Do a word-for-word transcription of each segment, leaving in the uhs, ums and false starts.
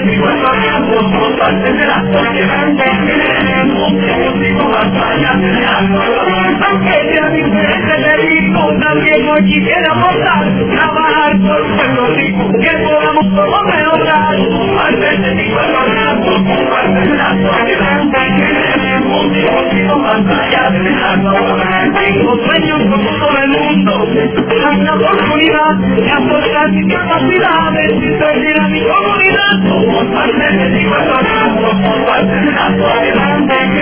Aunque sea mi Federico, también hoy quisiera votar, trabajar por Puerto Rico, que podamos todos mejorar. Al verde mi pueblo blanco, comparte la sociedad, un motivo más allá de dejarlo. Tengo sueños como todo el mundo, es una oportunidad de aportar mis capacidades y servir a mi comunidad. Somos parte de mi pueblo blanco, comparte la sociedad,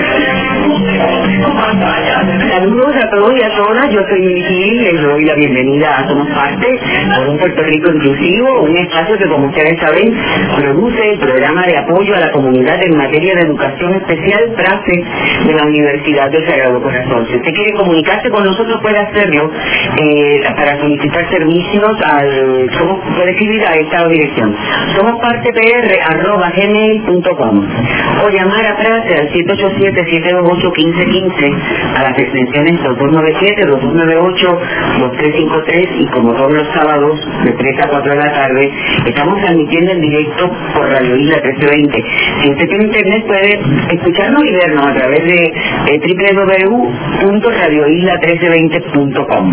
un motivo más allá de dejarlo. Saludos a todos y a todas, yo soy Mili Gil, les doy la bienvenida a Somos Parte por un Puerto Rico Inclusivo, un espacio que, como ustedes saben, produce el programa de apoyo a la comunidad en materia de educación especial PRACE de la Universidad del Sagrado Corazón. Si usted quiere comunicarse con nosotros, puede hacerlo eh, para solicitar servicios al, somos, puede escribir a esta dirección, somospartepr arroba gmail punto com, o llamar a PRACE al siete ocho siete, siete dos ocho, uno cinco uno cinco a las extensiones dos dos nueve siete, dos dos nueve ocho, dos tres cinco tres, y como todos los sábados de tres a cuatro de la tarde estamos transmitiendo en directo por Radio Isla trece veinte. Si usted tiene internet, puede escucharnos y vernos a través de eh, doble u doble u doble u punto radio isla trece veinte punto com.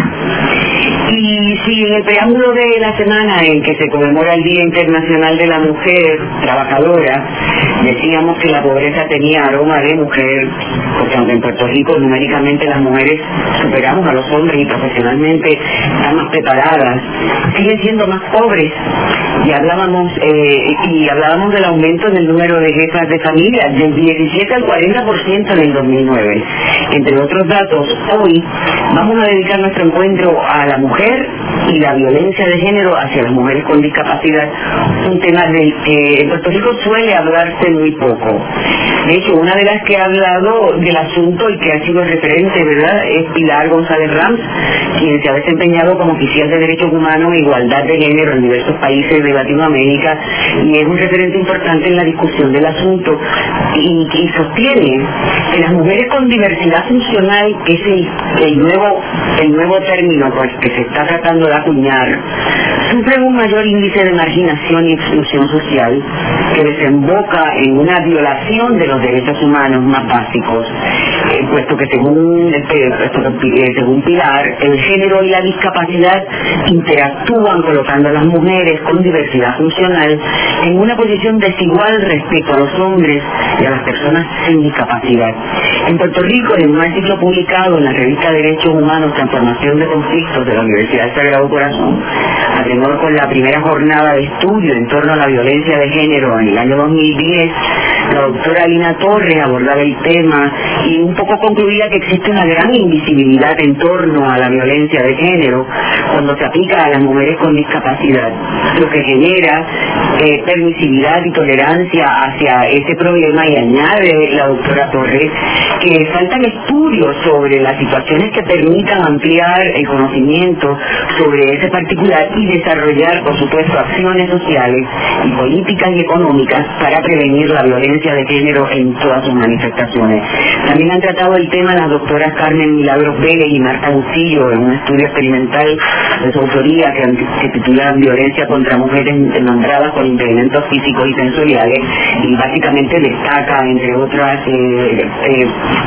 Y si en el preámbulo de la semana en que se conmemora el Día Internacional de la Mujer Trabajadora decíamos que la pobreza tenía aroma de mujer, porque aunque en Puerto Rico numéricamente las mujeres superamos a los hombres y profesionalmente están más preparadas, siguen siendo más pobres. Y hablábamos eh, y hablábamos del aumento en el número de jefas de familia del diecisiete al cuarenta por ciento en el dos mil nueve. Entre otros datos, hoy vamos a dedicar nuestro encuentro a la mujer y la violencia de género hacia las mujeres con discapacidad, un tema del que en Puerto Rico suele hablarse muy poco. De hecho, una de las que ha hablado del asunto y que ha sido referente, ¿verdad?, es Pilar González Rams, quien se ha desempeñado como oficial de Derechos Humanos e Igualdad de Género en diversos países de Latinoamérica, y es un referente importante en la discusión del asunto, y, y sostiene que las mujeres con diversidad funcional, que es el, el nuevo el nuevo término pues, que se está tratando de acuñar, sufren un mayor índice de marginación y exclusión social que desemboca en una violación de los derechos humanos más básicos, eh, puesto que según este, puesto que, eh, según Pilar, el género y la discapacidad interactúan colocando a las mujeres con diversidad funcional en una posición desigual respecto a los hombres y a las personas sin discapacidad. En Puerto Rico, en un artículo publicado en la revista Derechos Humanos, Transformación de Conflictos de la Universidad del Sagrado Corazón, a tenor con la primera jornada de estudio en torno a la violencia de género en el año dos mil diez, la doctora Lina Torres abordaba el tema y un poco concluía que existe una gran invisibilidad en torno a la violencia de género cuando se aplica a las mujeres con discapacidad, lo que genera eh, permisividad y tolerancia hacia ese problema. Y añade la doctora Torres que faltan estudios sobre las situaciones que permitan ampliar el conocimiento sobre ese particular y desarrollar, por supuesto, acciones sociales y políticas y económicas para prevenir la violencia de género en todas sus manifestaciones. También han tratado el tema las doctoras Carmen Milagros Vélez y Marta Bustillo en un estudio experimental de su autoría que, que titula Violencia contra mujeres nombradas con impedimentos físicos y sensoriales, y básicamente destaca, entre otras eh, eh,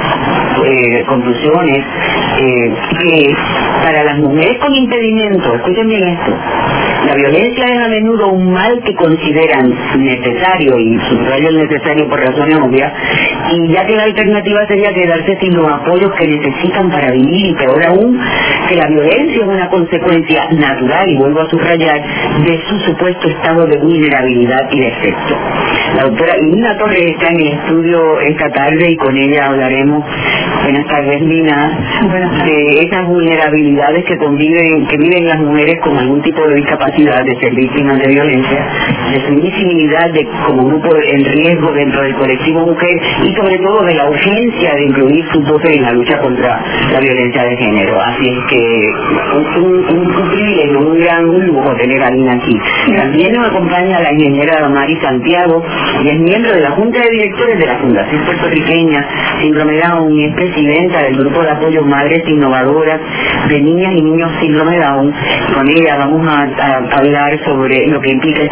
eh, conclusiones, eh, que para las mujeres con impedimentos, escuchen bien esto, la violencia es a menudo un mal que consideran necesario, y subrayo el necesario por razones obvias, y ya que la alternativa sería quedarse sin los apoyos que necesitan para vivir, y peor aún, que la violencia es una consecuencia natural, y vuelvo a subrayar, de su supuesto estado de vulnerabilidad y defecto. La doctora Lina Torres está en el estudio esta tarde y con ella hablaremos, buenas tardes Lina, de esas vulnerabilidades que conviven, que viven las mujeres con algún tipo de discapacidad, de ser víctimas de violencia, de su invisibilidad de, como grupo en riesgo dentro del colectivo mujer, y sobre todo de la urgencia de incluir sus voces en la lucha contra la violencia de género. Así es que un, un, un privilegio, un gran lujo tener a Lina aquí. También nos acompaña la ingeniera Damari Santiago, y es miembro de la Junta de Directores de la Fundación Puertorriqueña Síndrome Down, y es presidenta del Grupo de Apoyo Madres Innovadoras de Niñas y Niños Síndrome Down. Con ella vamos a, a hablar sobre lo que implica estar a cargo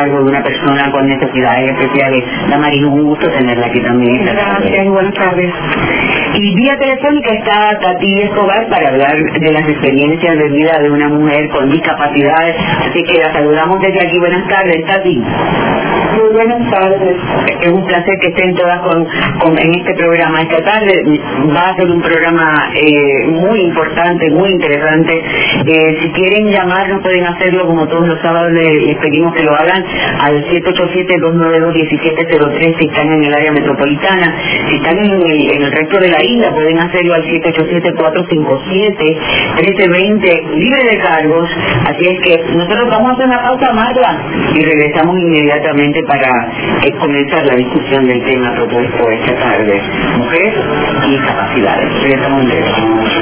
cargo de una persona con necesidades especiales. La María, un gusto tenerla aquí también. Gracias, buenas tardes. Y vía telefónica está Tati Escobar para hablar de las experiencias de vida de una mujer con discapacidades. Así que la saludamos desde aquí. Buenas tardes, Tati. Muy buenas tardes. Es un placer que estén todas con, con en este programa. Esta tarde va a ser un programa eh, muy importante, muy interesante. Eh, si quieren llamarnos pueden hacerlo como todos los sábados. Les, les pedimos que lo hagan al siete ocho siete, dos nueve dos, uno siete cero tres si están en el área metropolitana. Si están en el, en el resto de la isla pueden hacerlo al siete ocho siete, cuatro cinco siete, uno tres dos cero, libre de cargos. Así es que nosotros vamos a hacer una pausa, Marta, y regresamos inmediatamente para eh, comenzar la discusión del tema propuesto esta tarde, mujeres y capacidades. Regresamos en breve.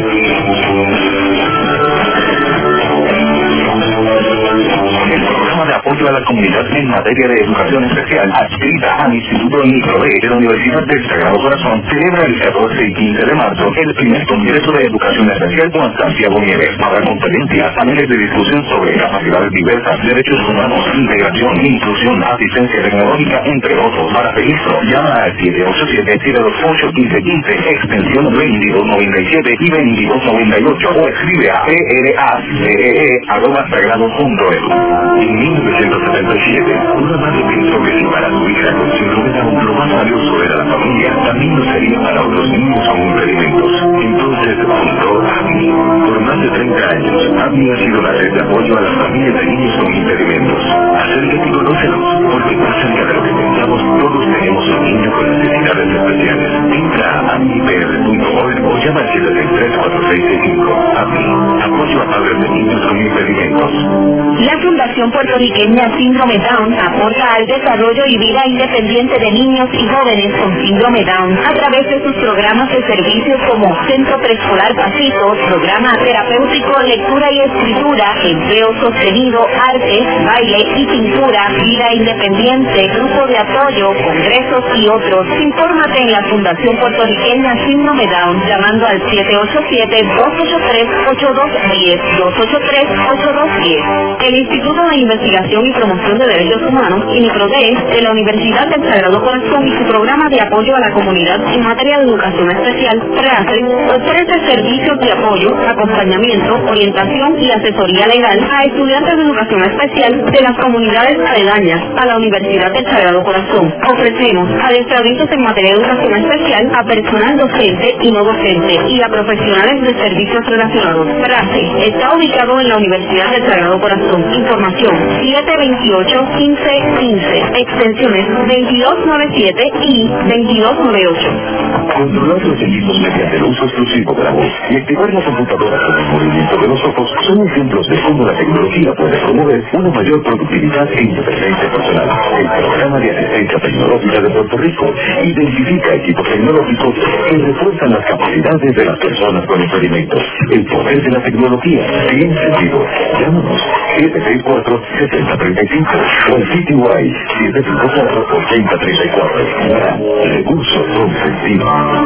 El programa de apoyo a la comunidad en materia de educación especial, adscrita al Instituto Microde de la Universidad del Sagrado Corazón, celebra el catorce y quince de marzo el primer Congreso de Educación Especial con Santiago Nieves. Habrá conferencias, paneles de discusión sobre capacidades diversas, derechos humanos, integración, inclusión, asistencia tecnológica, entre otros. Para registro, llama al siete ocho siete, siete dos ocho, uno cinco uno cinco, extensión veintidós noventa y siete y veintidós noventa y ocho, o escribe a p r a c e e arroba sagrado punto edu. En mil novecientos setenta y siete, una madre pensó que si para su hija con síndrome de Down lo más valioso era la familia, también lo sería para otros niños con impedimentos. Entonces fundó ABNI. Por más de treinta años, ABNI ha sido la red de apoyo a las familias de niños con impedimentos. Acércate y conócelos, porque más cerca de lo que pensamos, todos tenemos un niño con necesidades especiales. Entra a abni p r punto org o llama al siete seis tres, cuatro seis seis cinco. ABNI, apoyo a padres de niños con impedimentos. La Fundación Puertorriqueña Síndrome Down aporta al desarrollo y vida independiente de niños y jóvenes con síndrome Down a través de sus programas de servicios como Centro Preescolar Pasitos, Programa Terapéutico Lectura y Escritura, Empleo Sostenido, Arte, Baile y Pintura, Vida Independiente, Grupo de Apoyo, Congresos y otros. Infórmate en la Fundación Puertorriqueña Síndrome Down llamando al siete ocho siete, dos ocho tres, ocho dos uno cero, dos ocho tres, ocho dos uno cero. El Instituto de Investigación y Promoción de Derechos Humanos, INIPRODE, de la Universidad del Sagrado Corazón y su programa de apoyo a la comunidad en materia de educación especial, PREACE, ofrece servicios de apoyo, acompañamiento, orientación y asesoría legal a estudiantes de educación especial de las comunidades aledañas a la Universidad del Sagrado Corazón. Ofrecemos adiestramientos en materia de educación especial a personal docente y no docente y a profesionales de servicios relacionados. PREACE está ubicado en la Universidad del Sagrado Corazón. Información siete veintiocho, quince quince, extensiones veintidós noventa y siete y veintidós noventa y ocho. Controlar los equipos mediante el uso exclusivo de la voz y activar la computadora con el movimiento de los ojos son ejemplos de cómo la tecnología puede promover una mayor productividad e independencia personal. El Programa de Asistencia Tecnológica de Puerto Rico identifica equipos tecnológicos que refuerzan las capacidades de las personas con impedimentos. El poder de la tecnología tiene sentido. Llámanos siete seis cuatro, siete cero tres cinco o el sitio web siete cinco cuatro, ocho cero tres cuatro. Recursos con sentido.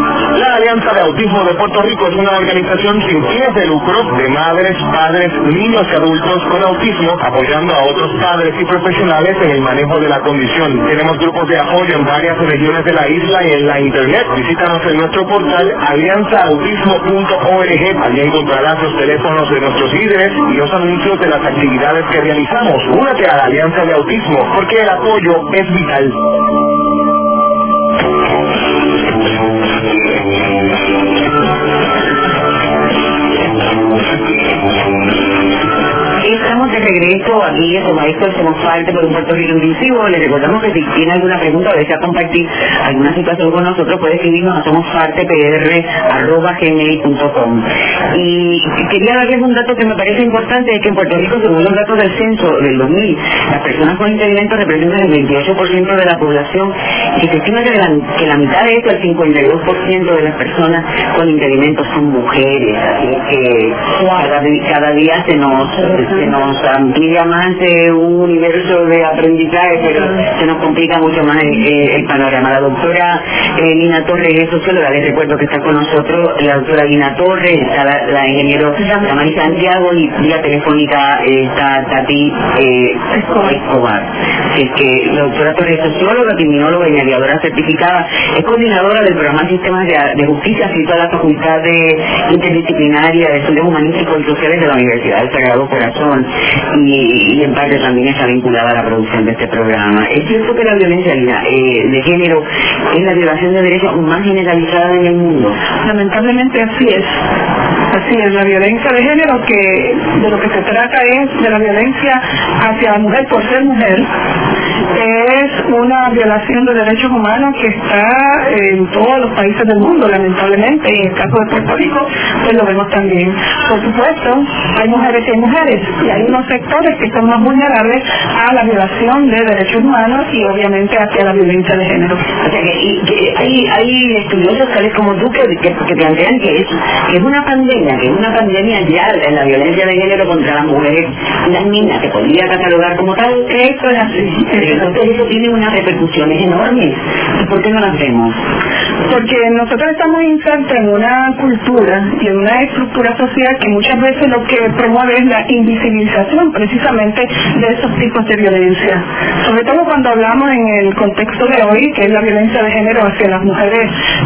La Alianza de Autismo de Puerto Rico es una organización sin fines de lucro de madres, padres, niños y adultos con autismo, apoyando a otros padres y profesionales en el manejo de la condición. Tenemos grupos de apoyo en varias regiones de la isla y en la internet. Visítanos en nuestro portal alianza autismo punto org. Allí encontrarás los teléfonos de nuestros líderes y los anuncios de las actividades que realizamos. Únete a la Alianza de Autismo, porque el apoyo es vital. Estamos de regreso aquí en Maestro Somos Parte por un Puerto Rico Inclusivo. Les recordamos que si tiene alguna pregunta o desea compartir alguna situación con nosotros, puede escribirnos a somospartepr arroba gmail punto com. Y quería darles un dato que me parece importante, es que en Puerto Rico, según los datos del censo del dos mil, las personas con impedimentos representan el veintiocho por ciento de la población y se estima que la, que la mitad de esto, el cincuenta y dos por ciento de las personas con impedimentos son mujeres. Así que cada, cada día se nos... se nos amplía más eh, un universo de aprendizaje, pero se nos complica mucho más el, el panorama. La doctora eh, Lina Torres es socióloga, les recuerdo que está con nosotros la doctora Lina Torres, está la, la ingeniero Tamara Santiago y vía telefónica eh, está Tati eh, Escobar. que, que la doctora Torres es socióloga, criminóloga y mediadora certificada, es coordinadora del programa de Sistemas de, de Justicia, asistida a la Facultad de Interdisciplinaria de Estudios Humanísticos y Sociales de la Universidad del Sagrado Corazón, y, y en parte también está vinculada a la producción de este programa. Es cierto que la violencia eh, de género es la violación de derechos más generalizada en el mundo. Lamentablemente así es. Así es, la violencia de género, que de lo que se trata es de la violencia hacia la mujer por ser mujer, es una violación de derechos humanos que está en todos los países del mundo, lamentablemente, y en el caso de Puerto Rico, pues lo vemos también. Por supuesto, hay mujeres y hay mujeres, y hay unos sectores que son más vulnerables a la violación de derechos humanos y obviamente hacia la violencia de género. O sea que, y, que hay, hay estudiosos tales como tú que, que, que plantean que es, que es una pandemia, que es una pandemia ya en la violencia de género contra las mujeres y las niñas, que podría catalogar como tal. Eso es así. Entonces eso tiene unas repercusiones enormes. ¿Y por qué no las vemos? Porque nosotros estamos insertos en una cultura y en una estructura social que muchas veces lo que promueve es la invisibilización precisamente de esos tipos de violencia. Sobre todo cuando hablamos en el contexto de hoy, que es la violencia de género hacia las mujeres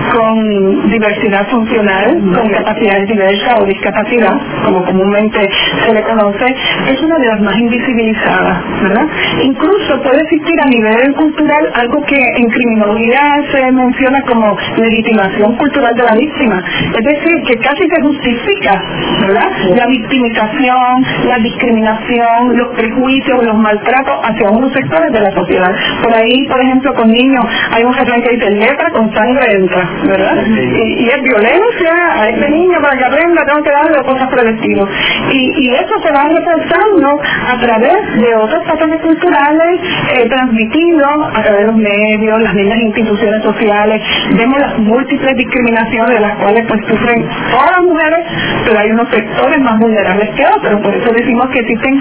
con diversidad funcional, con capacidades diversas o discapacidad, como comúnmente se le conoce, es una de las más invisibilizadas, ¿verdad? Incluso puede existir a nivel cultural algo que en criminología se menciona como legitimación cultural de la víctima, es decir, que casi se justifica, ¿verdad?, la victimización, la discriminación, los prejuicios, los maltratos hacia unos sectores de la sociedad. Por ahí, por ejemplo, con niños hay un refrán que dice: letra con sangre entra, ¿verdad? Y, y es violencia a este niño para que aprenda, tengo que darle cosas por el estilo. Y, y eso se va reforzando a través de otros patrones culturales eh, transmitidos a través de los medios, las mismas instituciones sociales. Vemos las múltiples discriminaciones de las cuales pues sufren todas las mujeres, pero hay unos sectores más vulnerables que otros. Por eso decimos que existen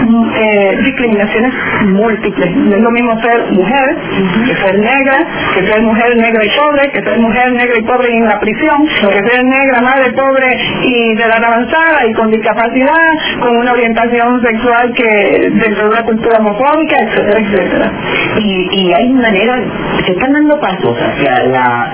eh, discriminaciones múltiples. No es lo mismo ser mujer que ser negra, que ser mujer negra y pobre, que ser mujer negra y pobre y en la prisión, que ser negra, madre, pobre y de edad avanzada y con discapacidad, con una orientación sexual que dentro de una cultura homofóbica, etcétera, etcétera. Y, y hay maneras, se están dando pasos hacia la,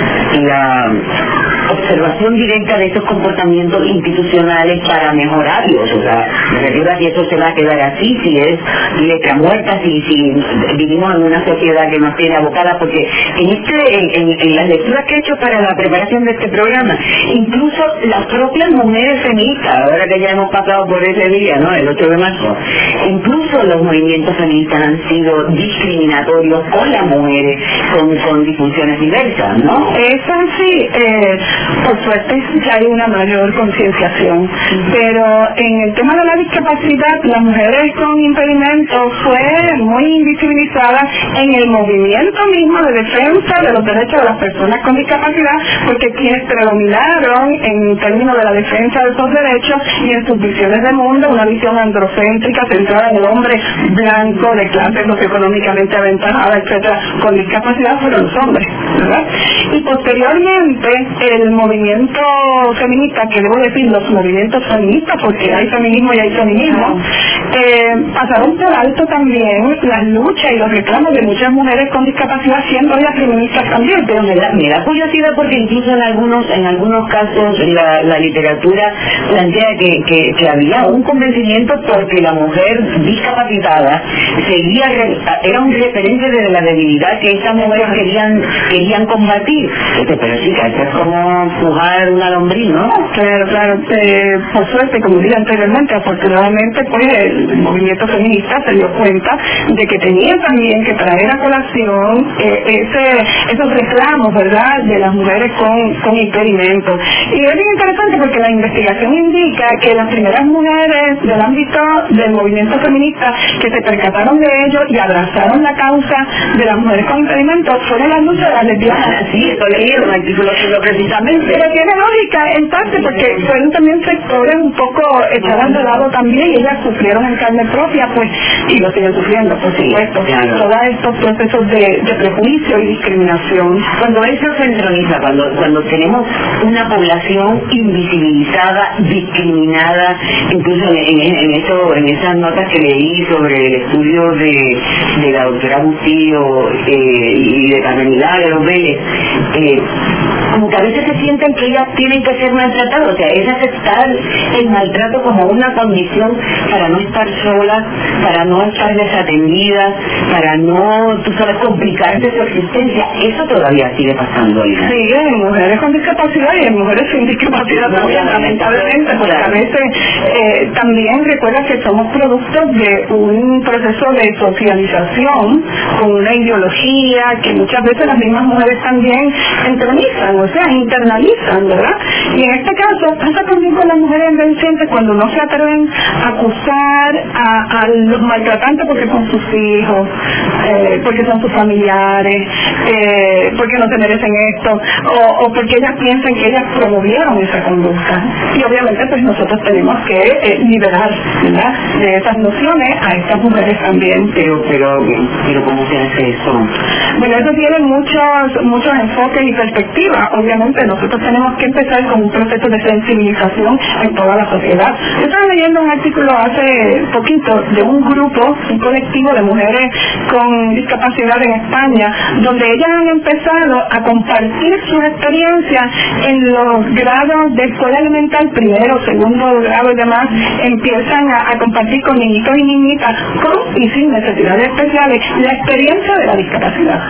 la observación directa de estos comportamientos institucionales para mejorarlos. O sea, me refiero a que eso se va a quedar así, si es letra muerta, si, si vivimos en una sociedad que nos tiene abocada, porque en este en, en, en las lecturas que he hecho para la preparación de este programa, incluso las propias mujeres feministas, ahora que ya hemos pasado por ese día, ¿no?, el ocho de marzo, incluso los movimientos feministas han sido discriminatorios con las mujeres con, con disfunciones diversas, ¿no? Es así, eh, por suerte ya hay una mayor concienciación, pero en el tema de la discapacidad, las mujeres con impedimentos fue muy invisibilizada en el movimiento mismo de defensa de los derechos de las personas con discapacidad, porque quienes predominaron en términos de la defensa de esos derechos y en sus visiones de mundo, una visión androcéntrica centrada en el hombre blanco, de clase socioeconómicamente aventajada, etcétera, con discapacidad, fueron los hombres, ¿verdad? Y posteriormente el movimiento feminista, que debo decir los movimientos feministas, porque hay feminismo y hay feminismo, eh, pasaron por alto también las luchas y los reclamos de muchas mujeres con discapacidad, siendo ellas feministas también. Pero me da, me da curiosidad porque incluso en algunos en algunos casos la, la literatura plantea que, que, que había un convencimiento porque la mujer discapacitada seguía, era un referente de la debilidad que estas mujeres querían querían combatir. Este, pero chica, esto es como pujar una lombriz, ¿no? Claro, claro. Eh, por suerte, como dije anteriormente, afortunadamente pues el movimiento feminista se dio cuenta de que tenía también que traer a colación eh, ese, esos reclamos, ¿verdad?, de las mujeres con, con impedimentos. Y es bien interesante porque la investigación indica que las primeras mujeres del ámbito del movimiento feminista que se percataron de ello y abrazaron la causa de las mujeres con impedimentos fueron las luchas de las lesbianas. Sí, esto leí en un artículo precisamente. Pero tiene lógica en parte porque fueron también sectores un poco echadas de lado también, y ellas sufrieron en carne propia, pues, y lo siguen sufriendo, por supuesto, claro. todos estos procesos de, de prejuicio y discriminación. Cuando eso se entroniza, cuando, cuando tenemos una población invisibilizada, discriminada, incluso en, en, en, eso, en esas notas que leí sobre el estudio de, de la doctora Bustillo eh, y de Carmen Milagros Vélez, eh, como que a veces se sienten que ellas tienen que ser maltratadas, o sea, es aceptar el maltrato como una condición para no estar solas, para no estar desatendidas, para no, tú sabes, complicarse su existencia. Eso todavía sigue pasando ahí. Sí, en mujeres con discapacidad y en mujeres sin discapacidad también, lamentablemente, porque a veces eh, también recuerda que somos productos de un proceso de socialización con una ideología que muchas veces las mismas mujeres también entronizan, o sea, internalizan, ¿verdad? Y en este caso pasa también con las mujeres envejecientes cuando no se atreven a acusar a, a los maltratantes porque son sus hijos, eh, porque son sus familiares, eh, porque no se merecen esto, o, o porque ellas piensan que ellas promovieron esa conducta. Y obviamente pues nosotros tenemos que eh, liberar, ¿verdad?, de esas nociones a estas mujeres también. Pero, pero, pero ¿cómo se hace eso? Bueno, eso tiene muchos, muchos enfoques y perspectivas. Obviamente nosotros tenemos que empezar con un proceso de sensibilización en toda la sociedad. Yo estaba leyendo un artículo hace poquito de un grupo, un colectivo de mujeres con discapacidad en España, donde ellas han empezado a compartir sus experiencias en los grados de escuela elemental, primero, segundo grado y demás, empiezan a, a compartir con niñitos y niñitas con y sin necesidades especiales la experiencia de la discapacidad.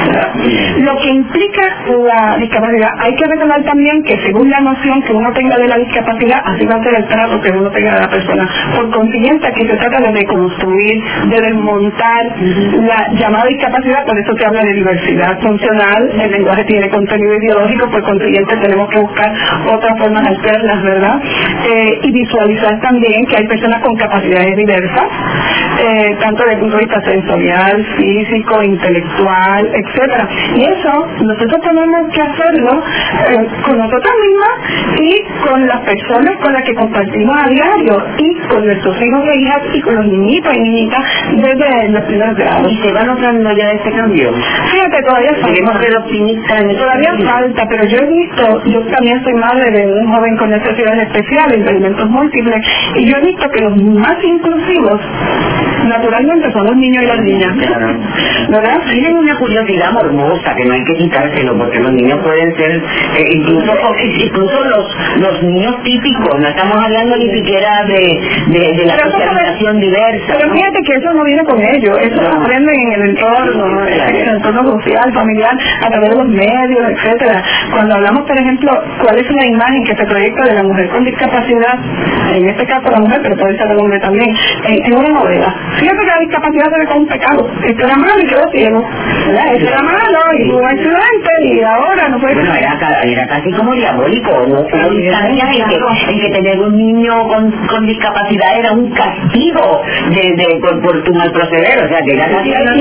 Lo que implica la discapacidad, hay que recordar también que según la noción que uno tenga de la discapacidad, así va a ser el trato que uno tenga de la persona. Por consiguiente, aquí se trata de reconstruir, de desmontar la llamada discapacidad, por eso se habla de diversidad funcional, el lenguaje tiene contenido ideológico, por consiguiente tenemos que buscar otras formas alternas, ¿verdad? Eh, y visualizar también que hay personas con capacidades diversas, eh, tanto desde el punto de vista sensorial, físico, intelectual, etcétera. Y eso nosotros tenemos que hacerlo eh, con nosotros mismas y con las personas con las que compartimos a diario y con nuestros hijos e hijas y con los niñitos y niñitas desde los primeros grados. ¿Y se va notando ya este cambio? Fíjate, todavía Queremos ser optimistas en Todavía falta, pero yo he visto, yo también soy madre de un joven con necesidades especiales, impedimentos múltiples, y yo he visto que los más inclusivos, naturalmente, son los niños y las niñas. Claro. ¿Verdad? Tienen una curiosidad morbosa que no hay que quitárselo, porque los niños pueden ser, eh, incluso incluso los los niños típicos, no estamos hablando ni siquiera de, de, de la socialización diversa. Pero ¿no? fíjate que eso no viene con ellos, eso lo aprenden en el entorno, en el entorno social, familiar, a través de los medios, etcétera. Cuando hablamos, por ejemplo, cuál es la imagen que se proyecta de la mujer con discapacidad, en este caso la mujer, pero puede ser el hombre también, en, en una novela. Fíjate que la discapacidad se ve como un pecado. Esto era malo y quedó ciego, ¿verdad? Esto era malo y hubo un accidente y ahora no puede bueno, ser. Era, era casi como diabólico, ¿no? Hubo instancias en que, en que tener un niño con, con discapacidad era un castigo de, de, por, por tu mal proceder, o sea, que era casi una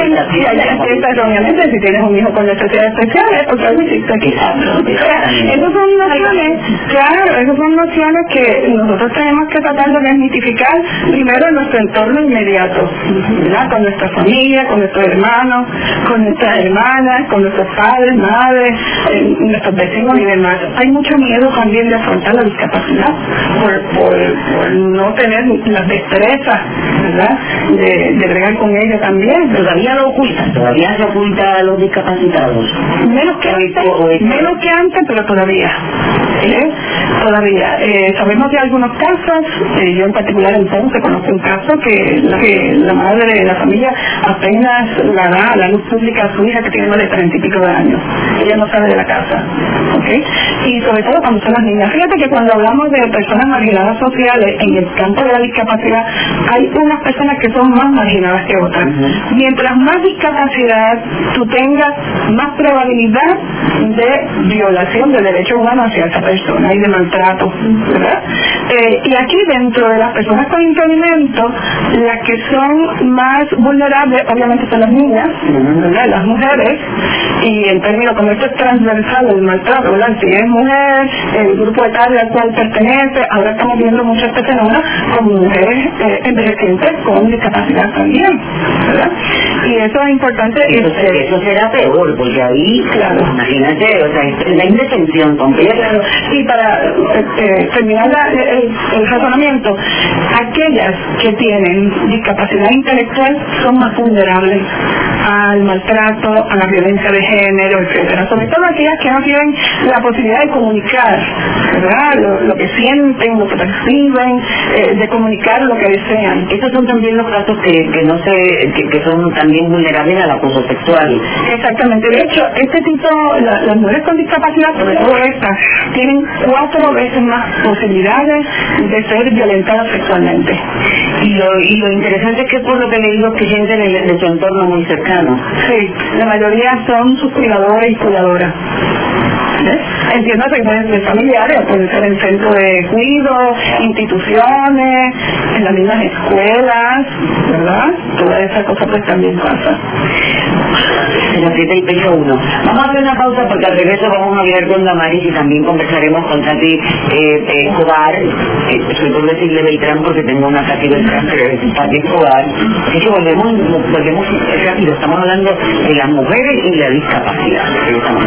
empieza erróneamente si tienes un hijo con necesidades especiales, porque algo hiciste aquí. Esas son nociones, claro, esas son nociones que nosotros tenemos que tratar de desmitificar primero en nuestro entorno inmediato, ¿verdad? Con nuestra familia, con nuestros hermanos, con nuestras hermanas, con nuestros padres, madres, eh, nuestros vecinos y demás. Hay mucho miedo también de afrontar la discapacidad por, por, por no tener las destrezas, ¿verdad? De, de bregar con ella también. Todavía lo ocultan, todavía se oculta a los discapacitados. Menos que antes, menos que antes, pero todavía. ¿eh? Todavía. Eh, sabemos de algunos casos, eh, yo en particular en Ponce conozco un caso que la, que la madre de la familia apenas la da a la luz pública a su hija que tiene más de treinta y pico de años. Ella no sale de la casa. ¿Okay? Y sobre todo cuando son las niñas. Fíjate que cuando hablamos de personas marginadas sociales en el campo de la discapacidad, hay unas personas que son más marginadas que otras. Uh-huh. Mientras más discapacidad tú tengas, más probabilidad de violación de derechos humanos hacia esa persona y de maltrato, ¿verdad? Eh, y aquí dentro de las personas con impedimento, las que son más vulnerables obviamente son las niñas, ¿verdad? Las mujeres, y en términos como esto es transversal el maltrato, ¿verdad? Si es mujer, el grupo etario al cual pertenece, ahora estamos viendo mucho este fenómeno con mujeres eh, envejecientes con discapacidad también, ¿verdad? Y eso es importante. Eso, este, eso será peor, porque ahí, claro, imagínate, o sea, es la indefensión completa. Claro. Y para eh, eh, terminar la, el, el razonamiento, aquellas que tienen discapacidad intelectual son más vulnerables al maltrato, a la violencia de género, etcétera. Sobre todo aquellas que no tienen la posibilidad de comunicar, ¿verdad? Lo, lo que sienten, lo que perciben, eh, de comunicar lo que desean. Estos son también los casos que, que no se, que, que son también vulnerables al acoso sexual. Exactamente. De hecho, este tipo, la, las mujeres con discapacidad, sobre todo estas, tienen cuatro veces más posibilidades de ser violentadas sexualmente. Y lo, y lo interesante es que por lo que le digo que gente de, de su entorno muy cercano. Sí, la mayoría son sus cuidadores y cuidadoras. ¿Eh? Entiendo que pueden ser familiares, pueden ser en centros de cuidado, instituciones, en las mismas escuelas, ¿verdad? Toda esa cosa pues también pasa. En la siete y pecho uno. Vamos a hacer una pausa porque al regreso vamos a hablar con Damaris y también conversaremos con Tati eh, Escobar. Eh, soy por decirle Beltrán porque tengo una Tati Beltrán, pero es Tati Escobar. Así que volvemos, volvemos rápido. Estamos hablando de las mujeres y la discapacidad. Estamos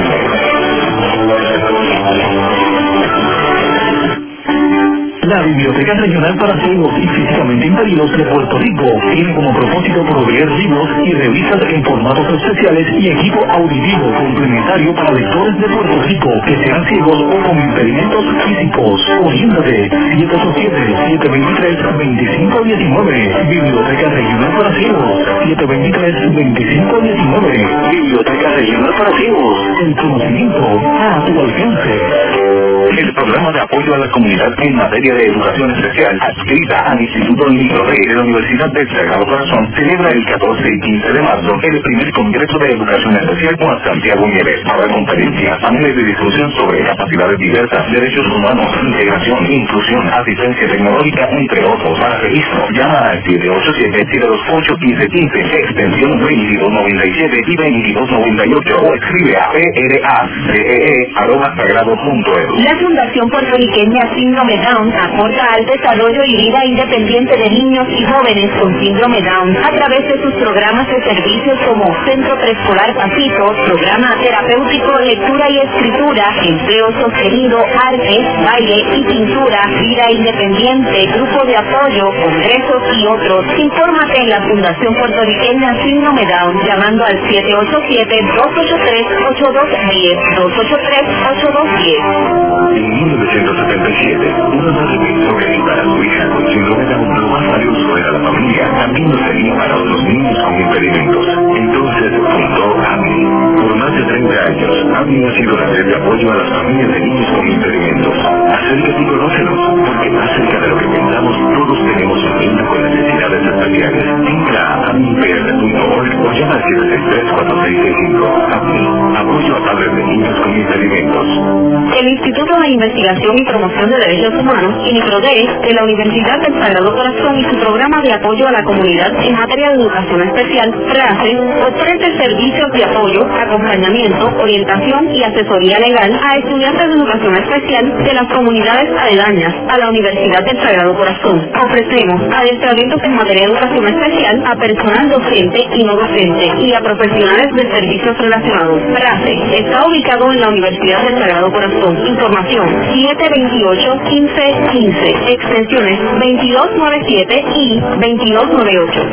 La Biblioteca Regional para Ciegos y Físicamente Impedidos de Puerto Rico tiene como propósito proveer libros y revistas en formatos especiales y equipo auditivo complementario para lectores de Puerto Rico que sean ciegos o con impedimentos físicos. Oriéntate siete ocho siete, siete dos tres, dos cinco uno nueve. Biblioteca Regional para Ciegos siete dos tres, dos cinco uno nueve. Biblioteca Regional para Ciegos. El conocimiento a tu alcance. El programa de apoyo a la comunidad en materia de educación especial, adscrita al Instituto Nitro de la Universidad del Sagrado Corazón, celebra el catorce y quince de marzo el primer Congreso de Educación Especial Juan Santiago Nieves. Habrá conferencias, paneles de discusión sobre capacidades diversas, derechos humanos, integración, inclusión, asistencia tecnológica, entre otros. Para registro, llama al siete ocho siete, siete dos ocho, uno cinco uno cinco, extensión veintidós noventa y siete y veintidós noventa y ocho, o escribe a p r a c e e arroba sagrado punto edu. La Fundación Puertorriqueña Síndrome Down aporta al desarrollo y vida independiente de niños y jóvenes con síndrome Down a través de sus programas de servicios como Centro Preescolar Pasitos, Programa Terapéutico Lectura y Escritura, Empleo Sostenido, Arte, Baile y Pintura, Vida Independiente, Grupo de Apoyo, Congresos y otros. Infórmate en la Fundación Puertorriqueña Síndrome Down llamando al siete ocho siete, dos ocho tres, ocho dos uno cero, dos ocho tres, ocho dos uno cero. En mil novecientos setenta y siete, una madre pensó que para su hija con síndrome Down lo más valioso era la familia, también lo sería para otros niños con impedimentos. Entonces fundó A M I. Por más de treinta años, A M I ha sido la red de apoyo a las familias de niños con impedimentos. Acércate y conócelos, porque más cerca de lo que pensamos, todos tenemos un niño con necesidades especiales. Entra a amipr punto org o llama al siete seis tres, cuatro seis seis cinco. A M I, apoyo a padres de niños con impedimentos. El Instituto de Investigación y Promoción de Derechos Humanos, INIPRODE, de la Universidad del Sagrado Corazón y su programa de apoyo a la comunidad en materia de educación especial, FRASE, ofrece servicios de apoyo, acompañamiento, orientación y asesoría legal a estudiantes de educación especial de las comunidades aledañas a la Universidad del Sagrado Corazón. Ofrecemos adiestramientos en materia de educación especial a personal docente y no docente y a profesionales de servicios relacionados. FRASE está ubicado en la Universidad del Sagrado Corazón. Información siete veintiocho, quince quince, extensiones veintidós noventa y siete y veintidós noventa y ocho.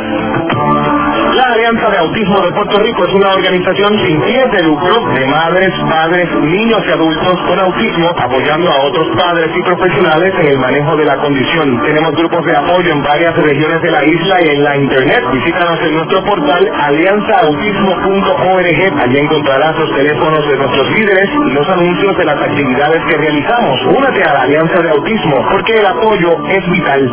La Alianza de Autismo de Puerto Rico es una organización sin fines de lucro de madres, padres, niños y adultos con autismo, apoyando a otros padres y profesionales en el manejo de la condición. Tenemos grupos de apoyo en varias regiones de la isla y en la internet. Visítanos en nuestro portal alianza autismo punto org. Allí encontrarás los teléfonos de nuestros líderes y los anuncios de las actividades que realizamos. Únete a la Alianza de Autismo, porque el apoyo es vital.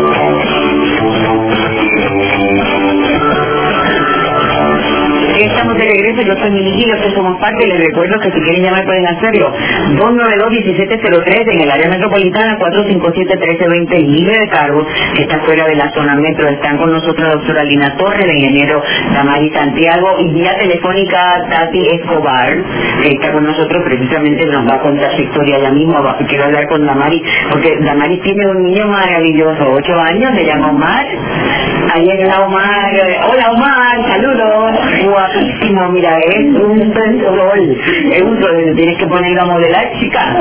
Estamos estamos de regreso. Yo soy Mili, yo soy Somos Parte. Les recuerdo que si quieren llamar pueden hacerlo. dos nueve dos, uno siete cero tres en el área metropolitana, cuatro cinco siete, uno tres dos cero, libre de cargo, que está fuera de la zona metro. Están con nosotros la doctora Lina Torres, el ingeniero Damari Santiago, y vía telefónica Tati Escobar, que está con nosotros. Precisamente nos va a contar su historia ya mismo. Quiero hablar con Damari, porque Damari tiene un niño maravilloso, ocho años, se llama Omar. Ahí está Omar. Hola Omar, saludos. Guapísimo, mira, es un sol. Es un sol, tienes que poner a modelar, chica.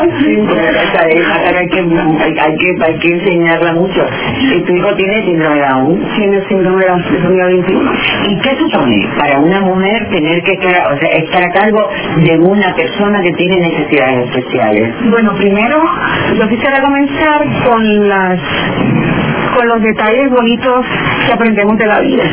Hay que, hay, hay, que, hay que enseñarla mucho. Y tu hijo tiene síndrome de Down. Tiene síndrome de Down, trisomía veintiuno. ¿Y qué supone para una mujer tener que estar, o sea, estar a cargo de una persona que tiene necesidades especiales? Bueno, primero yo quisiera comenzar con las con los detalles bonitos que aprendemos de la vida.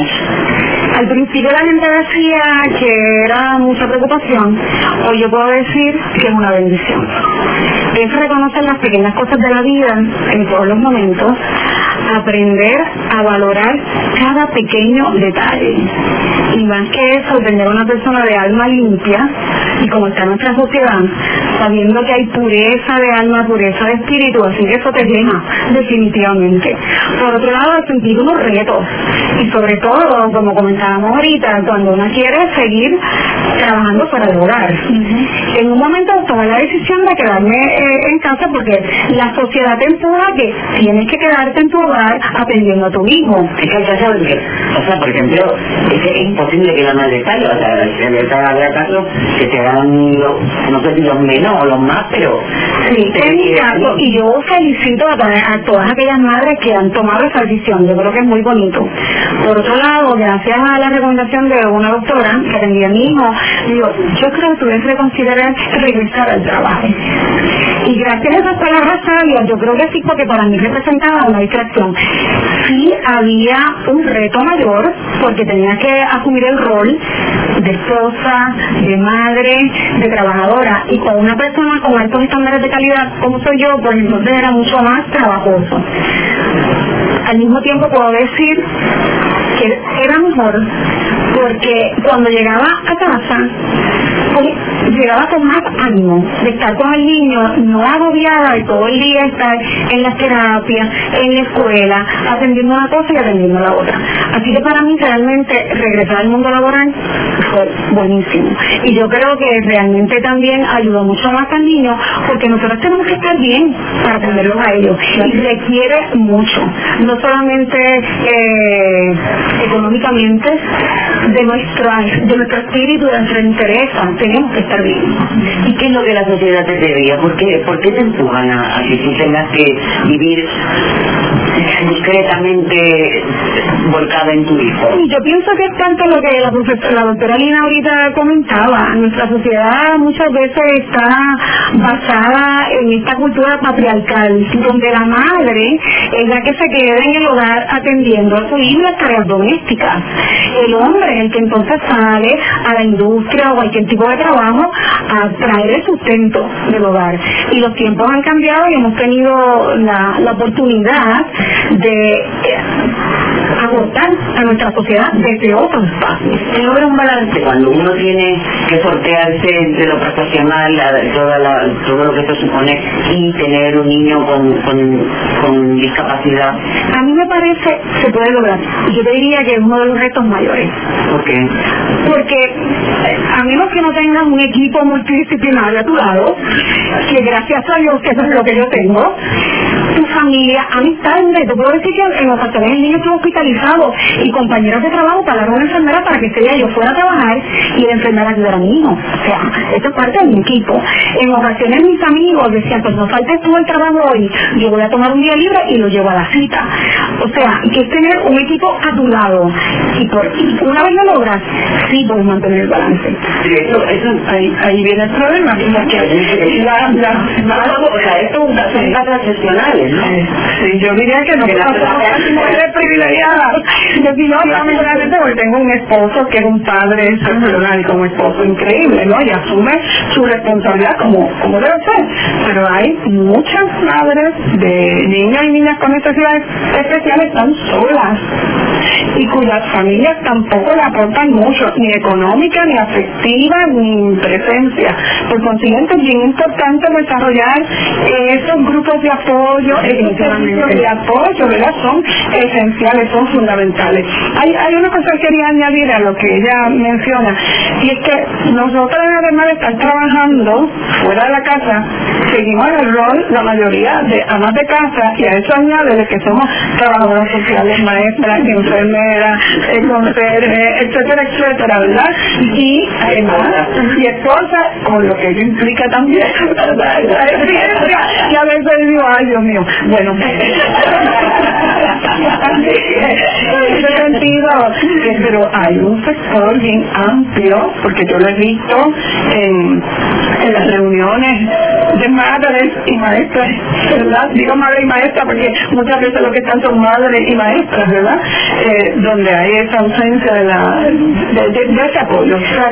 Al principio la gente decía que era mucha preocupación, hoy yo puedo decir que es una bendición. Es reconocer las pequeñas cosas de la vida en todos los momentos, aprender a valorar cada pequeño detalle. Y más que eso, tener una persona de alma limpia, y como está nuestra sociedad, sabiendo que hay pureza de alma, pureza de espíritu, así que eso te llena, definitivamente. Por otro lado, sentir unos retos, y sobre todo, como comentábamos ahorita, cuando uno quiere seguir trabajando fuera del hogar. Uh-huh. En un momento tomé la decisión de quedarme eh, en casa, porque la sociedad te empuja que tienes que quedarte en tu hogar atendiendo a tu hijo. Es que hay que hacer, o sea, por ejemplo, es, que es imposible que la madre salga, o sea, en verdad habrá casos que se hagan, no sé si los menos o los más, pero... Sí, en mi caso, y yo felicito a, a todas aquellas madres que han tomado esa decisión, yo creo que es muy bonito. Por otro lado, gracias a la recomendación de una doctora que atendía a mi hijo, digo, yo creo que tú debes reconsiderar regresar al trabajo. Y gracias a esas palabras sabias, yo creo que sí, porque para mí representaba una distracción. Sí había un reto mayor, porque tenía que asumir el rol de esposa, de madre, de trabajadora, y con una persona con altos estándares de calidad como soy yo, pues entonces era mucho más trabajoso. Al mismo tiempo puedo decir que era mejor, porque cuando llegaba a casa, pues, llegaba con más ánimo de estar con el niño, no agobiada de todo el día estar en las terapias, en la escuela, atendiendo una cosa y atendiendo la otra. Así que para mí realmente regresar al mundo laboral fue buenísimo. Y yo creo que realmente también ayudó mucho más al niño, porque nosotros tenemos que estar bien para atenderlos a ellos. Y requiere mucho, no solamente eh, económicamente, de nuestro, de nuestro espíritu, de nuestra interés, tenemos que estar bien. ¿Y qué es lo que la sociedad te debía? ¿Por qué, por qué te empujan a, a que tú tengas que vivir discretamente volcada en tu hijo? Y yo pienso que es tanto lo que la profesora, la doctora Lina ahorita comentaba. Nuestra sociedad muchas veces está basada en esta cultura patriarcal, donde la madre es la que se queda en el hogar atendiendo a su hijo las tareas domésticas. El hombre es el que entonces sale a la industria o cualquier tipo de trabajo a traer el sustento del hogar. Y los tiempos han cambiado y hemos tenido la, la oportunidad de eh, aportar a nuestra sociedad desde otros espacios. Se logra un balance cuando uno tiene que sortearse entre lo profesional, la, toda la, todo lo que esto supone, y tener un niño con, con, con discapacidad. A mí me parece se puede lograr. Yo te diría que es uno de los retos mayores. ¿Por qué? Porque a menos que no tengas un equipo multidisciplinario a tu lado, que gracias a Dios que eso es lo que yo tengo, tu familia, amistades, te puedo decir que en ocasiones el niño estuvo hospitalizado y compañeros de trabajo pagaron a una enfermera para que ese día yo fuera a trabajar y la enfermera ayudara a mi hijo. O sea, esto es parte de mi equipo. En ocasiones mis amigos decían, pues no faltes tú el trabajo hoy, yo voy a tomar un día libre y lo llevo a la cita. O sea, que es tener un equipo a tu lado. Y, por, y una vez lo logras, sí puedes mantener el balance. Sí, eso, eso, ahí, ahí viene el problema. Porque la, la, la, o sea, esto son casos excepcionales, ¿no? Sí, yo diría que no, que somos mujeres privilegiadas. Yo digo, lamentablemente, porque tengo un esposo que es un padre excepcional, como esposo increíble, ¿no? Y asume su responsabilidad como, como debe ser. Pero hay muchas madres de niños y niñas con necesidades especiales tan solas. Y cuyas familias tampoco le aportan mucho, ni económica, ni afectiva, ni presencia. Por consiguiente, es bien importante desarrollar esos grupos de apoyo, esos servicios de apoyo, ¿verdad? Son esenciales, son fundamentales. Hay, hay una cosa que quería añadir a lo que ella menciona, y es que nosotros, además de estar trabajando fuera de la casa, seguimos el rol, la mayoría de amas de casa, y a eso añade que somos trabajadoras sociales, maestras, enfermeras, conserjes, etcétera, etcétera, ¿verdad? Y además, y esposa, con lo que ello implica también, ¿verdad? La experiencia, y a veces digo, ay Dios mío, bueno, en ese sentido, que, pero hay un sector bien amplio, porque yo lo he visto en, en las reuniones de madres y maestras, ¿verdad? Digo madre y maestra porque muchas veces lo que están son madres y maestras, ¿verdad? Eh, donde hay esa ausencia de, la, de, de, de ese apoyo.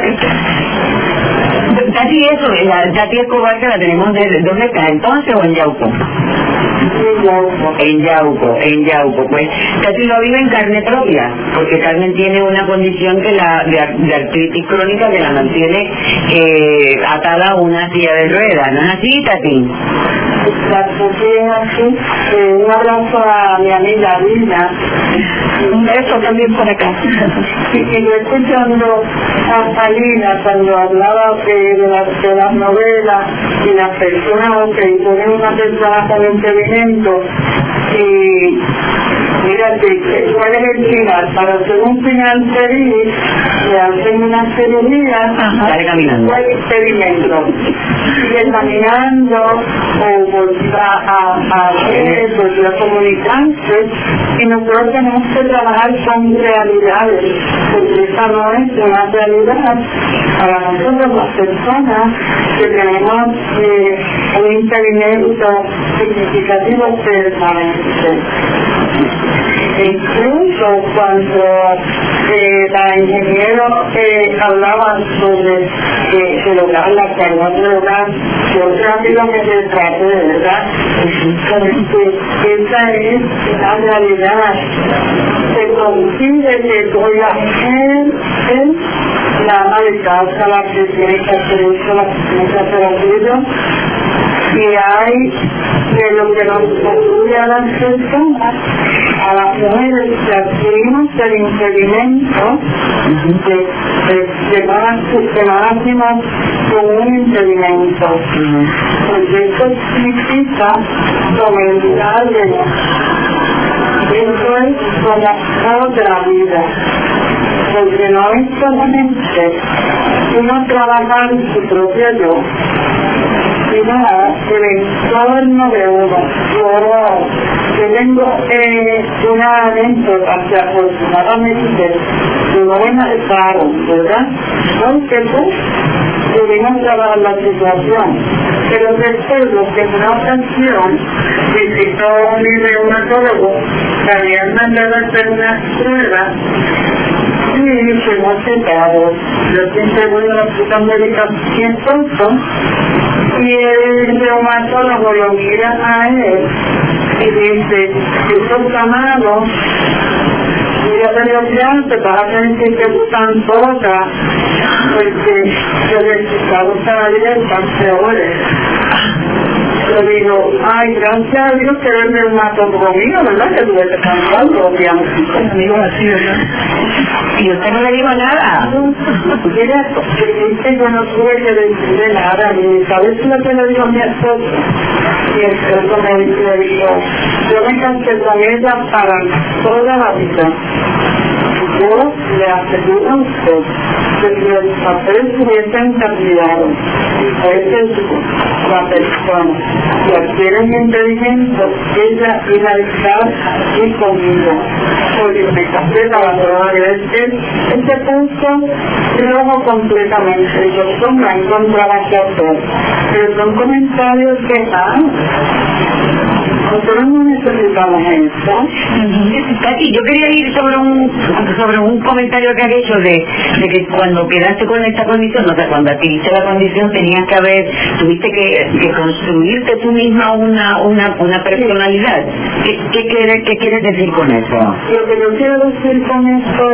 Tati, eso, la Tati Escobar, que la tenemos de, ¿dónde está? ¿Entonces o en Yauco? En Yauco. En Yauco, en Yauco. Pues Tati lo vive en carne propia, porque Carmen tiene una condición que la de, de artritis crónica que la mantiene eh, atada a una silla de ruedas, ¿no es así, Tati? Exacto, sí, es así. Eh, un abrazo a mi amiga Lina. Un beso también por acá. Y, y yo escuchando a Lina cuando hablaba de, de, las, de las novelas y las personas que ponen una persona con impedimento, y mira que cuál es el final, para hacer un final feliz le hacen una cirugía por impedimento, sigue caminando o volver a, a hacer, volver a comunicarse, y nosotros tenemos que trabajar con realidades, porque esa no es una realidad para nosotros las personas que tenemos eh, un impedimento significativo permanente. Incluso cuando eh, la ingeniero eh, hablaba sobre eh, el hogar, la calidad del hogar, yo rápido me retraté, ¿verdad? Porque esa es la realidad. Se consigue que con la mujer es la ama de casa, la que tiene que hacer eso, la que tiene que hacer aquello, y hay de lo que nos ocurre a las personas, a las mujeres que adquirimos el impedimento de, de, de no nacimos con un impedimento, porque eso significa comentarle, eso es como otra vida, porque no es solamente uno trabajar en su propio yo, sino el entorno de uno. Yo, yo tengo eh, una anécdota que afortunadamente no me marcaron, ¿verdad? Aunque tú pudimos trabajar la situación, pero recuerdo que en una ocasión visitó un reumatólogo que habían mandado a hacer una prueba y fuimos sentados. Yo siempre voy a la cita médica bien pronto, y el reumatólogo lo mira a él y dice, estos llamados, mira televisión, te vas a tener que ir tan poca, porque el resultado cada día están peores. Yo digo, ay, gracias a Dios que eres reumatólogo mío, ¿verdad? Que tuve que cambiarlo, obviamente. Amigos así, ¿verdad? Y usted no le dijo nada. Mira, que yo no tuve que decirle nada, ni sabes lo que le dijo a mi esposo. Y el esposo me dijo, yo me cansé con ella para toda la vida. Yo le aseguro a usted que si los papeles hubiesen cambiado, y fuese la persona que adquiere un impedimento, ella iba a estar aquí conmigo, porque me casé para toda la vida. Él se puso rojo completamente, y yo no encontraba qué hacer, pero son comentarios que dan. Nosotros no necesitamos eso. Tati, yo quería ir sobre un sobre un comentario que has hecho de, de que cuando quedaste con esta condición, o sea, cuando adquiriste la condición tenías que haber, tuviste que, que construirte tú misma una una una personalidad. ¿Qué, qué, quieres, ¿Qué quieres decir con eso? Lo que yo quiero decir con esto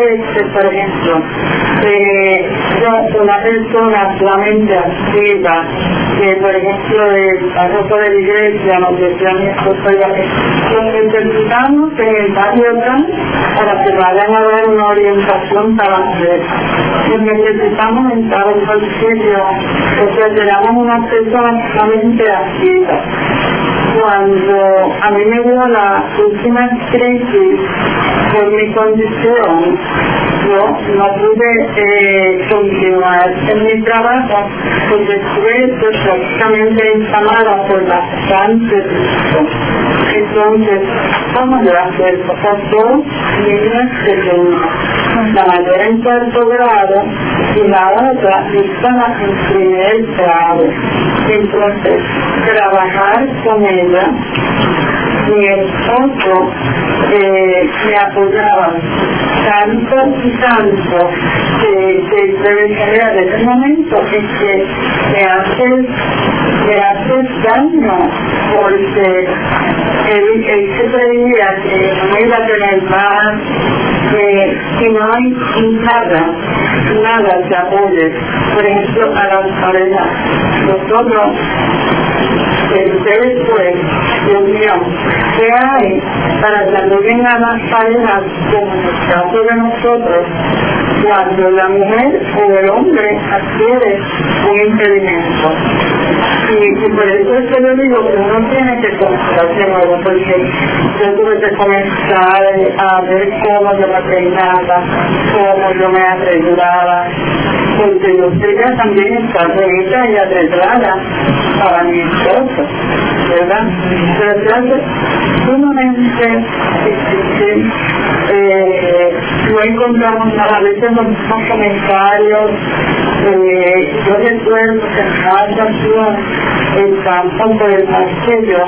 por ejemplo, eh, yo, una persona solamente activa, que por ejemplo el párroco de la iglesia nos decía mi esposo, los necesitamos en el barrio trans para que vayan a dar una orientación para hacer. Los necesitamos en cada sitio, o sea, tenemos una persona solamente activa. Cuando a mí me dio la última crisis por mi condición, yo no pude eh, continuar en mi trabajo porque estuve prácticamente inflamada por bastante tiempo. Entonces, ¿cómo yo hacer? Con dos niñas pequeñas, la mayor en cuarto grado y la otra estaba en primer grado. Entonces, trabajar con ella, mi esposo eh, me apoyaba tanto y tanto que, que debe saber de ese momento es que me hace, me hace daño porque él, él se creía que no iba a tener más, que, que no hay nada, nada que apoye, por ejemplo, a las parejas. Nosotros, ustedes pues, Dios mío, ¿qué hay para que ayuden a las parejas como en el caso de nosotros cuando la mujer o el hombre adquiere un impedimento? Y, y por eso es que yo digo que uno tiene que comenzar de nuevo, porque yo tuve que comenzar a ver cómo yo me peinaba, cómo yo me arreglaba, porque yo quería también estar bonita y arreglada para mi esposo, ¿verdad? Pero entonces, sumamente difícil, eh, no encontramos nada, a veces los mismos comentarios, eh, yo recuerdo que en cada ocasión el campo por el martillo,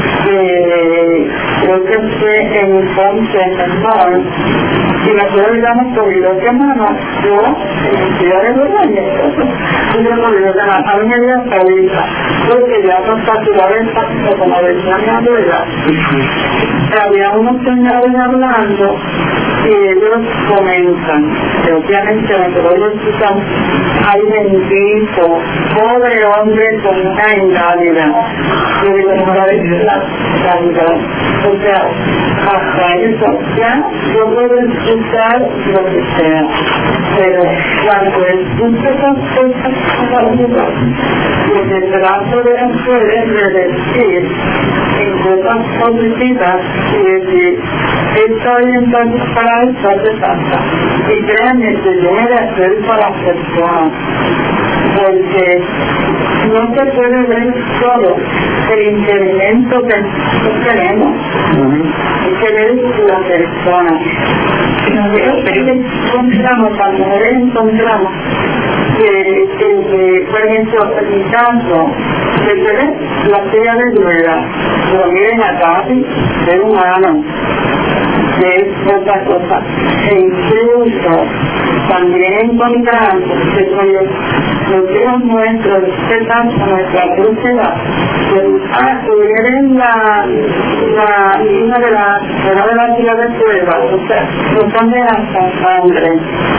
eh, creo que fue en Ponce, en el norte, y nosotros digamos por dos semanas, yo, en mi ciudad de Nueva York, y yo por dos semanas, a mí me dio salida, porque ya no saturaba el paso, como decía mi abuela, había unos señores hablando, y ellos comentan, que obviamente nosotros lo escuchamos, ay bendito, pobre hombre con una inválida. Yo digo, no la vez la inválida. O sea, hasta eso, ya yo puedo escuchar lo que sea. Pero cuando escucho esas cosas como la vida, lo que trato de hacer es revertir en cosas positivas y decir, estoy entonces para eso hace falta. Y créanme que yo me voy a hacer para las personas, porque no se puede ver solo el impedimento que nosotros tenemos, hay que ver la persona. Pero encontramos, las mujeres encontramos que, que, por ejemplo, en mi caso, se ve la silla de ruedas, pero miren acá, ser humano, que es otra cosa. E incluso también encontramos que con los, los hijos nuestros, respetando nuestra búsqueda, ah, tuvieron la, la hija de la, una de las hijas de prueba, o sea, no son de la sangre.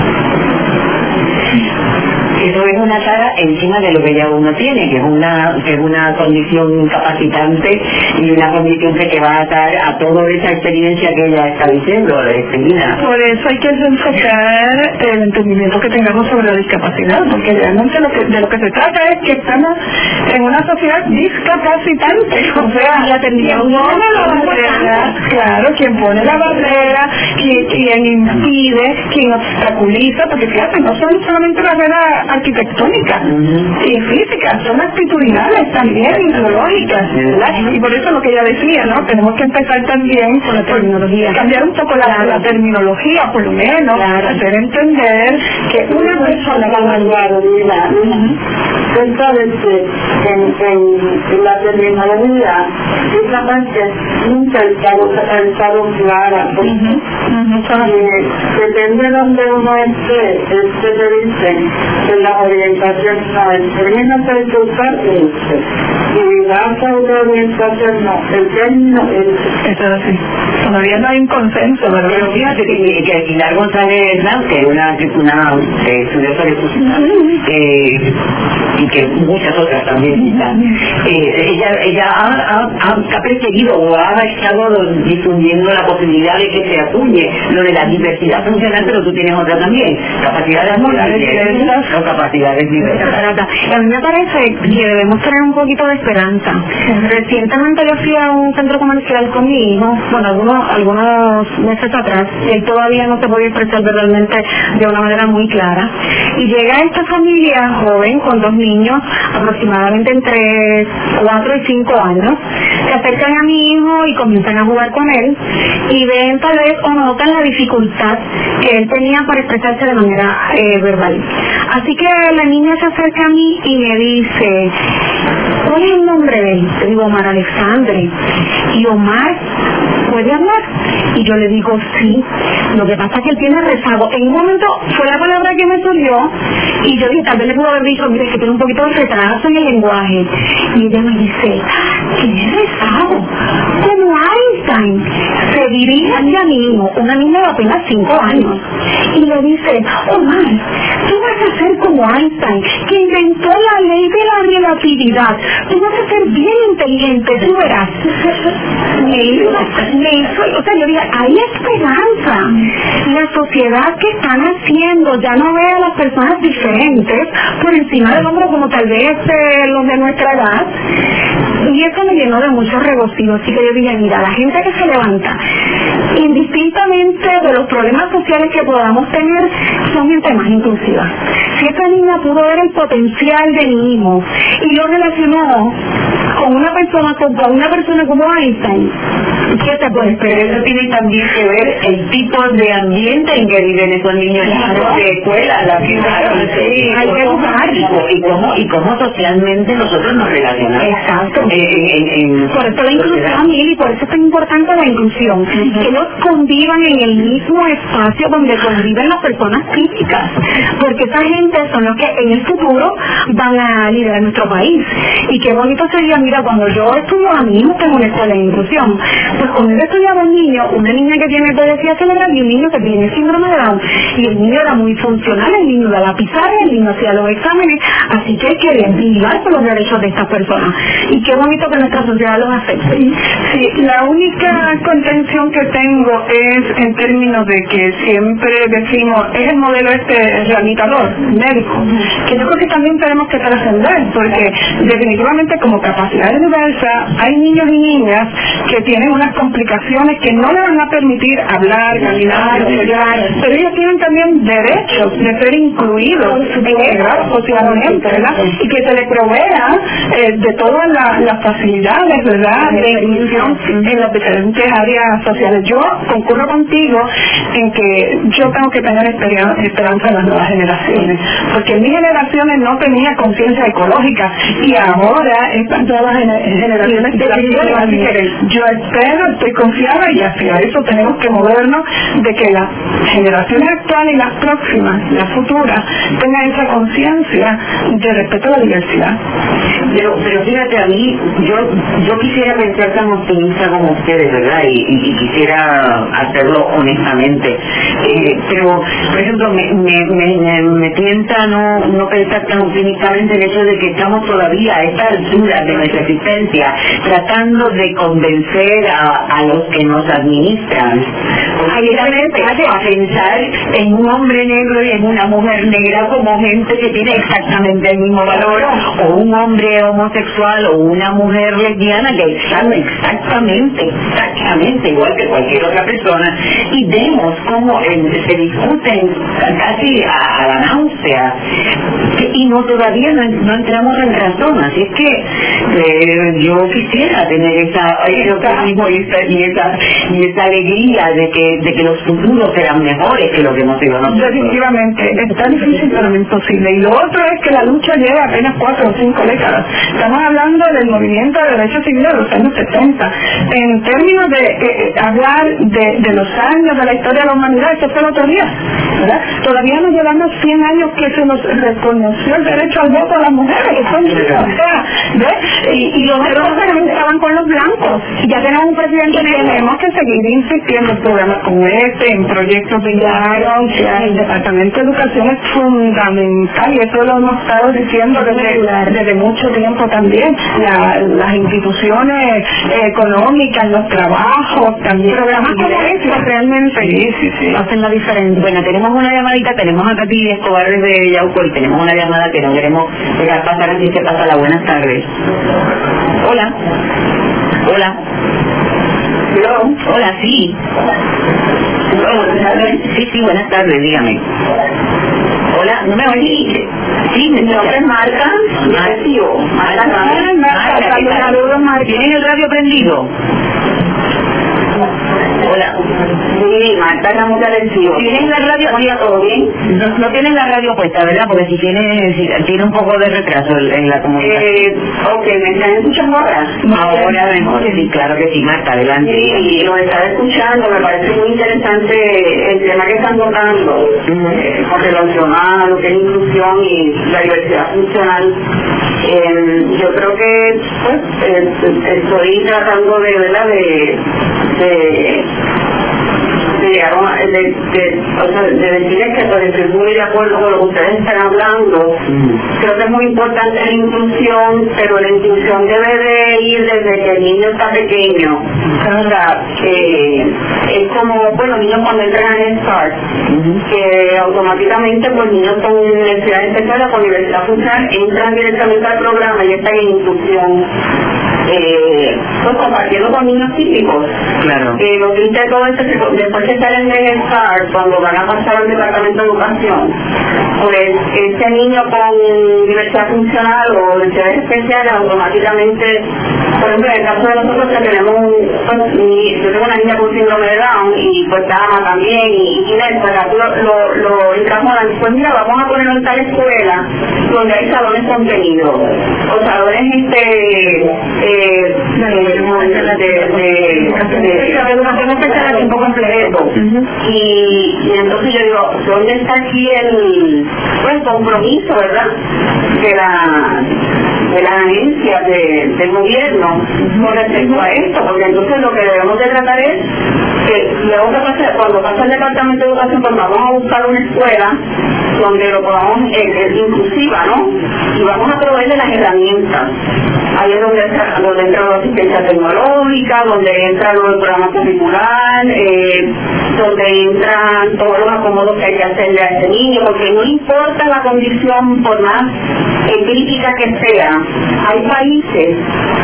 Eso es una carga encima de lo que ya uno tiene, que es una que es una condición incapacitante y una condición que te va a atar a toda esa experiencia que ella está diciendo, Cristina. Por eso hay que enfocar el entendimiento que tengamos sobre la discapacidad, porque realmente lo que, de lo que se trata es que estamos en una sociedad discapacitante, o sea, la quien pone la barrera, claro, quien pone la barrera, quien, quien impide, quien obstaculiza, porque fíjate, no son solamente barreras arquitectónicas uh-huh. y físicas, son actitudinales también, ideológicas, ¿verdad? Y por eso lo que ella decía, ¿no? Tenemos que empezar también con la terminología, cambiar un poco la, claro. la terminología, por lo menos, claro. hacer entender que una persona va a valor de la usted sabe que en, en, en la terminología esa parte nunca ha estado, ha estado clara, porque uh-huh. uh-huh. eh, depende de donde uno esté, es que te dicen en la orientación no, el término que hay que usar es diversidad de orientación, no, el término es... Eso es así. Todavía no hay un consenso, ¿verdad? Pero fíjate que, que Pilar González Hernández, que es una, una eh, estudiosa de justicia, eh, y que muchas otras también están, eh, ella, ella ha, ha, ha perseguido o ha estado difundiendo la posibilidad de que se acuñe lo de la diversidad funcional, pero tú tienes otra también, capacidades morales o capacidades diversas. A mí me parece que debemos tener un poquito de esperanza. Recientemente yo fui a un centro comercial con mi hijo, bueno, algunos, algunos meses atrás, él todavía no se podía expresar verbalmente de una manera muy clara, y llega esta familia joven con dos niños, aproximadamente entre cuatro y cinco años, se acercan a mi hijo y comienzan a jugar con él, y ven tal vez o notan la dificultad que él tenía para expresarse de manera eh, verbal. Así que la niña se acerca a mí y me dice, ¿cuál es el nombre de él? Le digo, Omar Alexandre. Y Omar, ¿puede hablar? Y yo le digo, sí. Lo que pasa es que él tiene rezago. En un momento fue la palabra que me surgió y yo dije, tal vez le puedo haber dicho, mire, que tiene un poquito de retraso en el lenguaje. Y ella me dice, ¿tiene rezago? Como Einstein. Se dirige hacia mi hijo, una niña de apenas cinco años, y le dice, Omar, tú vas a ser como Einstein, que inventó la ley de la relatividad. Tú vas a ser bien inteligente, tú verás. Me hizo, me hizo, o sea, yo dije, hay esperanza. La sociedad que están haciendo ya no ve a las personas diferentes por encima del hombro como tal vez eh, los de nuestra edad. Y eso me llenó de mucho regocijo. Así que yo dije, mira, la gente que se levanta, indistintamente de los problemas sociales que podamos tener, son gente más inclusiva. Si esta niña pudo ver el potencial de mi hijo y lo relacionó con una persona con, con una persona como Einstein, ¿qué te puede esperar? Pero eso tiene también que ver el tipo de ambiente en que viven esos niños, claro, de escuela, la claro, sí, hay que jugar y cómo y cómo socialmente nosotros nos relacionamos. Exacto. Eh, en, en, por eso la inclusión, y por eso es tan importante la inclusión, uh-huh. que ellos convivan en el mismo espacio donde conviven las personas críticas, porque esa gente son los que en el futuro van a liderar nuestro país. Y qué bonito sería, mira, cuando yo estudio a mi hijo en una escuela de inclusión, pues cuando yo estudiaba un niño, una niña que tiene epilepsia cerebral y un niño que tiene síndrome de Down, y el niño era muy funcional, el niño iba a la pizarra, el niño hacía los exámenes, así que hay que velar por los derechos de estas personas. Y qué bonito que nuestra sociedad los acepte. Sí, la única contención que tengo es en términos de que siempre decimos, es el modelo este rehabilitador, médico, que yo creo que también tenemos que trascender, porque definitivamente como capacidades diversas, hay niños y niñas que tienen unas complicaciones que no le van a permitir hablar, caminar, estudiar, pero ellos tienen también derechos de ser incluidos, integrados socialmente, ¿verdad? Y que se les provea eh, de todas la, las facilidades, ¿verdad?, de inclusión en las diferentes áreas sociales. Yo concurro contigo en que yo tengo que tener esperanza en las nuevas generaciones, porque en mis generaciones no tenía conciencia ecológica y ahora estas nuevas generaciones yo espero, estoy confiada y hacia eso tenemos que movernos, de que las generaciones actuales y las próximas, las futuras, tengan esa conciencia de respeto a la diversidad. Pero, pero fíjate, a mí, yo yo quisiera pensar tan optimista como ustedes, ¿verdad? Y, y, y quisiera hacerlo honestamente. Eh, pero, por ejemplo, me, me, me, me, me tienta no, no pensar tan optimistamente el hecho de que estamos todavía a esta altura de nuestra existencia tratando de convencer a, a los que nos administran. Obviamente, a pensar en un hombre negro y en una mujer negra como gente que tiene exactamente el mismo valor, o un hombre homosexual o una mujer lesbiana que sabe exactamente, exactamente igual que cualquier otra persona, y vemos cómo eh, se discuten casi a, a la náusea, y no todavía no, no entramos en razón. Así es que eh, yo quisiera tener esa, ese optimismo y esa, y esa, y esa alegría de que, de que los futuros serán mejores que lo que hemos sido nosotros. Definitivamente, es tan difícil pero no imposible. Y lo otro es que la lucha lleva apenas cuatro o cinco décadas. Estamos hablando del movimiento de derechos civiles de los años setenta. En términos de eh, hablar de, de los años de la historia de la humanidad, eso fue el otro día, ¿verdad? Todavía nos llevamos cien años que se nos reconoció reconoció el derecho al voto a las mujeres, que son niños, o sea, ¿ves? Y, y los otros se estaban con los blancos. Y ya tenemos un presidente que tenemos que seguir insistiendo en programas como este, en proyectos de innovación. El Departamento de Educación es fundamental y eso lo hemos estado diciendo desde, desde mucho tiempo también. La, las instituciones eh, económicas, los trabajos, también programas como estos realmente sí, sí, sí. hacen la diferencia. Bueno, tenemos una llamadita, tenemos a Katy Escobar desde Yauco y tenemos una llamada que no queremos dejar pasar, así se pasa la buenas tardes. Hola. Hola. Hello. Hola, sí. Hello, buenas tardes. Sí, sí, buenas tardes, dígame. Hola, ¿no me oye? Sí, me nombre es Marta. Marta. Marta. Marta. Marta. ¿Tienen el radio prendido? Hola. Sí, Marta Ramos de Arecibo. ¿Tienen la radio? ¿Todo bien? No, no tienen la radio puesta, ¿verdad? Porque si tiene, si, tiene un poco de retraso en la comunicación. Eh, ok, ¿me están escuchando ahora? Ahora mejor, sí, claro que sí, Marta, adelante. Sí, lo estaba escuchando, me parece muy interesante el tema que están tocando, uh-huh. eh, con relación a lo que es inclusión y la diversidad funcional. Eh, yo creo que pues eh, estoy tratando de, ¿verdad? de de, de, de, de, o sea, de decirles que pues, estoy muy de acuerdo con lo que ustedes están hablando. Mm. Creo que es muy importante la inclusión, pero la inclusión debe de ir desde que el niño está pequeño. O sea, que es como, bueno, niños cuando entran en Start, mm-hmm. que automáticamente pues niños con universidad especial o con universidad funcional entran directamente al programa y están en inclusión. Eh, pues compartiendo con niños típicos. Claro. Eh, lo triste de todo esto es que después que salen de estar, cuando van a pasar al departamento de educación, pues ese niño con diversidad funcional o necesidades especiales automáticamente, por ejemplo en el caso de nosotros que tenemos un, pues, mi, yo tengo una niña con síndrome de Down y pues Dama también y Inés, pues lo, lo, lo encajonan, pues mira, vamos a ponerlo en tal escuela donde hay salones contenidos o salones este eh, de educación especial a tiempo completo. Y, y entonces yo digo, ¿dónde está aquí el pues compromiso, verdad? De la de las agencias de, del gobierno con respecto a esto, porque entonces lo que debemos de tratar es que luego que pase, cuando pasa el departamento de educación, pues vamos a buscar una escuela donde lo podamos, es, es inclusiva, ¿no? Y vamos a proveerle las herramientas. Ahí es donde entra, donde entra la asistencia tecnológica, donde entra lo del programa curricular, eh, donde entran todos los acomodos que hay que hacerle a ese niño, porque no importa la condición, por más eh, crítica que sea, hay países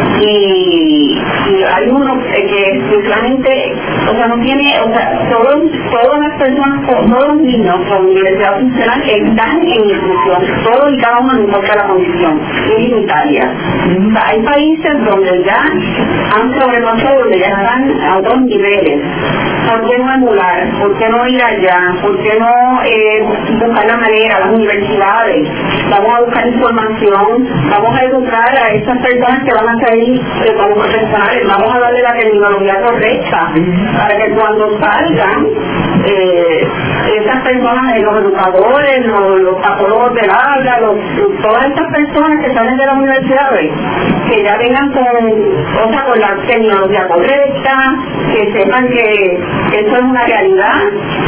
y, y hay uno eh, que simplemente, o sea, no tiene, o sea, todos, todas las personas, todos los niños con diversidad funcional están en inclusión, todos y cada uno, no importa la condición, y en Italia. O sea, hay países donde ya han sobrepasado, donde ya están a otros niveles. ¿Por qué no emular? ¿Por qué no ir allá? ¿Por qué no eh, buscar la manera, las universidades? Vamos a buscar información, vamos a educar a esas personas que van a salir eh, como profesionales, vamos a darle la terminología correcta para que cuando salgan eh, esas personas, eh, los educadores, los, los patólogos del habla, los, todas estas personas que salen de las universidades, que ya vengan con, o sea, con la terminología correcta, que sepan que eso es una realidad,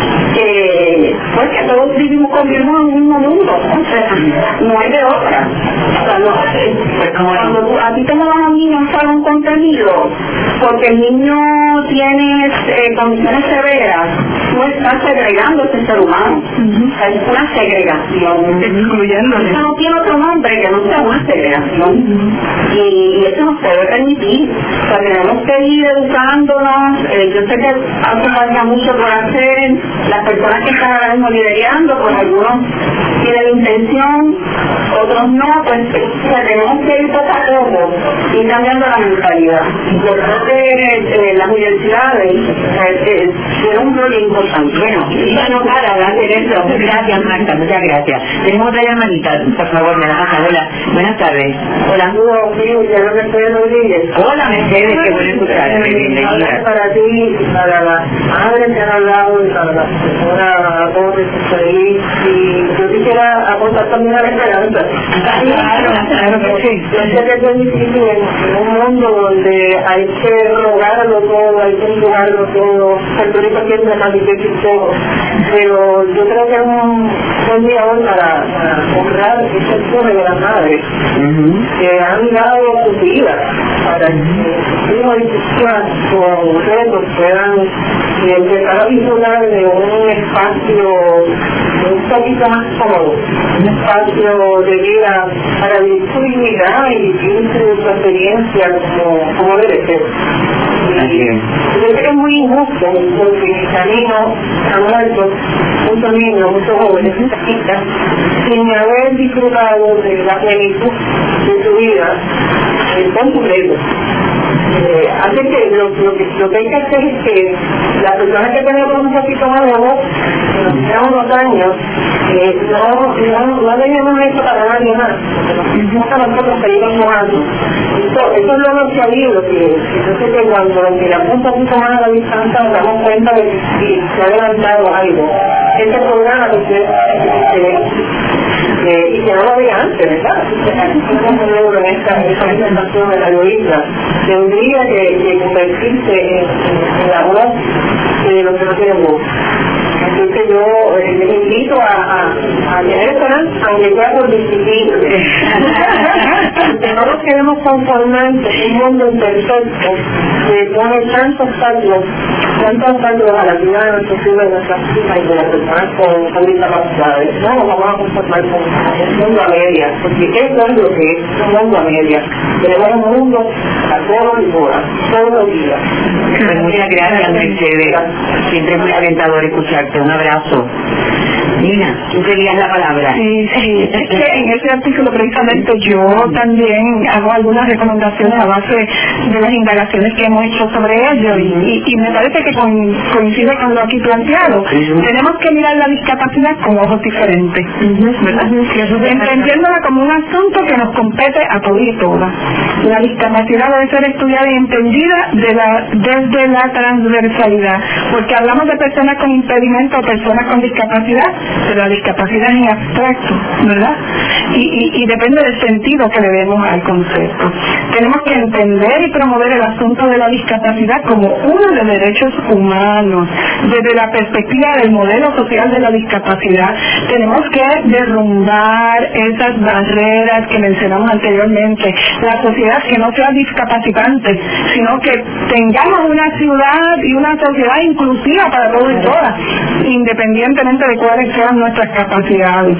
que pues que todos vivimos, convivimos en un mismo mundo, o sea, no hay de otra. O sea, no, eh, cuando tú, a ti te lo dan a un niño un salón contenido, porque el niño tiene eh, condiciones severas, no estás segregando a ese ser humano. Uh-huh. O sea, es una segregación. Excluyéndole. Eso no tiene otro nombre que no sea una segregación. Uh-huh. y, y eso no se debe permitir. O sea, tenemos que ir educándonos. Eh, yo sé que hace falta mucho por hacer. Las personas que están ahora mismo liderando, pues algunos tienen la intención, otros no, pues o sea, tenemos que ir poco a poco y cambiando la mentalidad. Yo creo que eh, las universidades eh, eh, tienen un rol importante. Bueno, ya no para hablar de eso. Gracias, Marta, muchas gracias. Tenemos otra llamadita, por favor, me la pasa. Hola, buenas tardes. Hola, Mercedes Rodríguez. Hola, Mercedes, qué bueno escucharte. Bienvenida. Para ti, para la madre que han hablado y para la profesora Torres, y yo quisiera quisiera aportar también a la esperanza. Claro, claro que sí. Yo sé que es difícil en un mundo donde hay que lograrlo todo, hay que jugarlo todo, Puerto Rico siempre es más difícil todo, pero yo creo que es un buen día hoy para, para honrar ese esfuerzo de las madres que han dado su vida para que hijos y hijas con retos puedan empezar a disfrutar de un espacio un poquito más cómodo, un espacio de vida para vivir su dignidad y vivir su experiencia como, como debe ser. Y yo creo que es muy injusto porque en el camino han muerto muchos niños, muchos jóvenes, muchas chicas, sin haber disfrutado de la plenitud de su vida eh, con completo. Eh, así que lo, lo, que lo que hay que hacer es que las personas que tenemos un poquito más de voz, que nos quedan unos años, eh, no, no, no debemos esto para nadie más, porque nos gusta nosotros seguimos jugando. Eso, eso es lo más sabido, que yo sé que cuando miramos un poquito más a la distancia nos damos cuenta de que sí, se ha levantado algo. Este programa que ustedes Eh, y que no lo había antes, ¿verdad? Tenemos un euro en esta presentación de la Isla. Tendría que, que convertirse en, en la voz de los que no tienen voz. Entonces yo eh, les invito a, a, a tener esperanza, aunque sea por disciplina. Que no nos queremos conformar en un mundo imperfecto que pone tantos obstáculos, tantos obstáculos a la vida de nuestros hijos, de nuestras hijas y de las personas con, con discapacidades. No nos vamos a conformar con un mundo a medias, porque eso es lo que es un mundo a medias. Tenemos un mundo a todos y todas, todos los días. Pues muchas gracias, Mercedes. Siempre es muy alentador escucharte. Un abrazo. Nina, tú querías la palabra. Sí, sí, es que en ese artículo precisamente yo también hago algunas recomendaciones a base de las indagaciones que hemos hecho sobre ello y, y, y me parece que con, coincide con lo aquí planteado. Uh-huh. Tenemos que mirar la discapacidad con ojos diferentes, ¿verdad? Uh-huh. Entendiéndola como un asunto que nos compete a todos y todas. La discapacidad debe ser estudiada y entendida de la, desde la transversalidad, porque hablamos de personas con impedimento o personas con discapacidad, pero la discapacidad es en abstracto, ¿verdad? Y, y, y depende del sentido que le demos al concepto. Tenemos que entender y promover el asunto de la discapacidad como uno de los derechos humanos. Desde la perspectiva del modelo social de la discapacidad, tenemos que derrumbar esas barreras que mencionamos anteriormente. La sociedad que no sea discapacitante, sino que tengamos una ciudad y una sociedad inclusiva para todos y todas, independientemente de cuáles sean nuestras capacidades.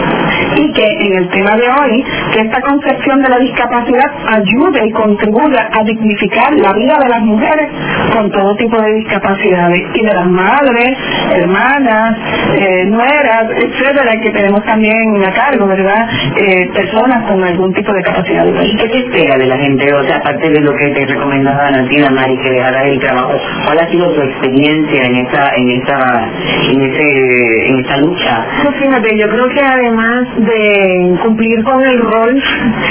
Y que en el tema de hoy, que esta concepción de la discapacidad ayude y contribuya a dignificar la vida de las mujeres con todo tipo de discapacidades, y de las madres, hermanas, eh, nueras, etcétera, que tenemos también a cargo, ¿verdad? Eh, personas con algún tipo de capacidad. ¿Y qué te espera de la gente? O sea, aparte de lo que te recomendaba Natina, Mari, que dejara el trabajo, ¿cuál ha sido tu experiencia en esta, en esta, en ese, en esta lucha? Pues fíjate, yo creo que además de cumplir con el rol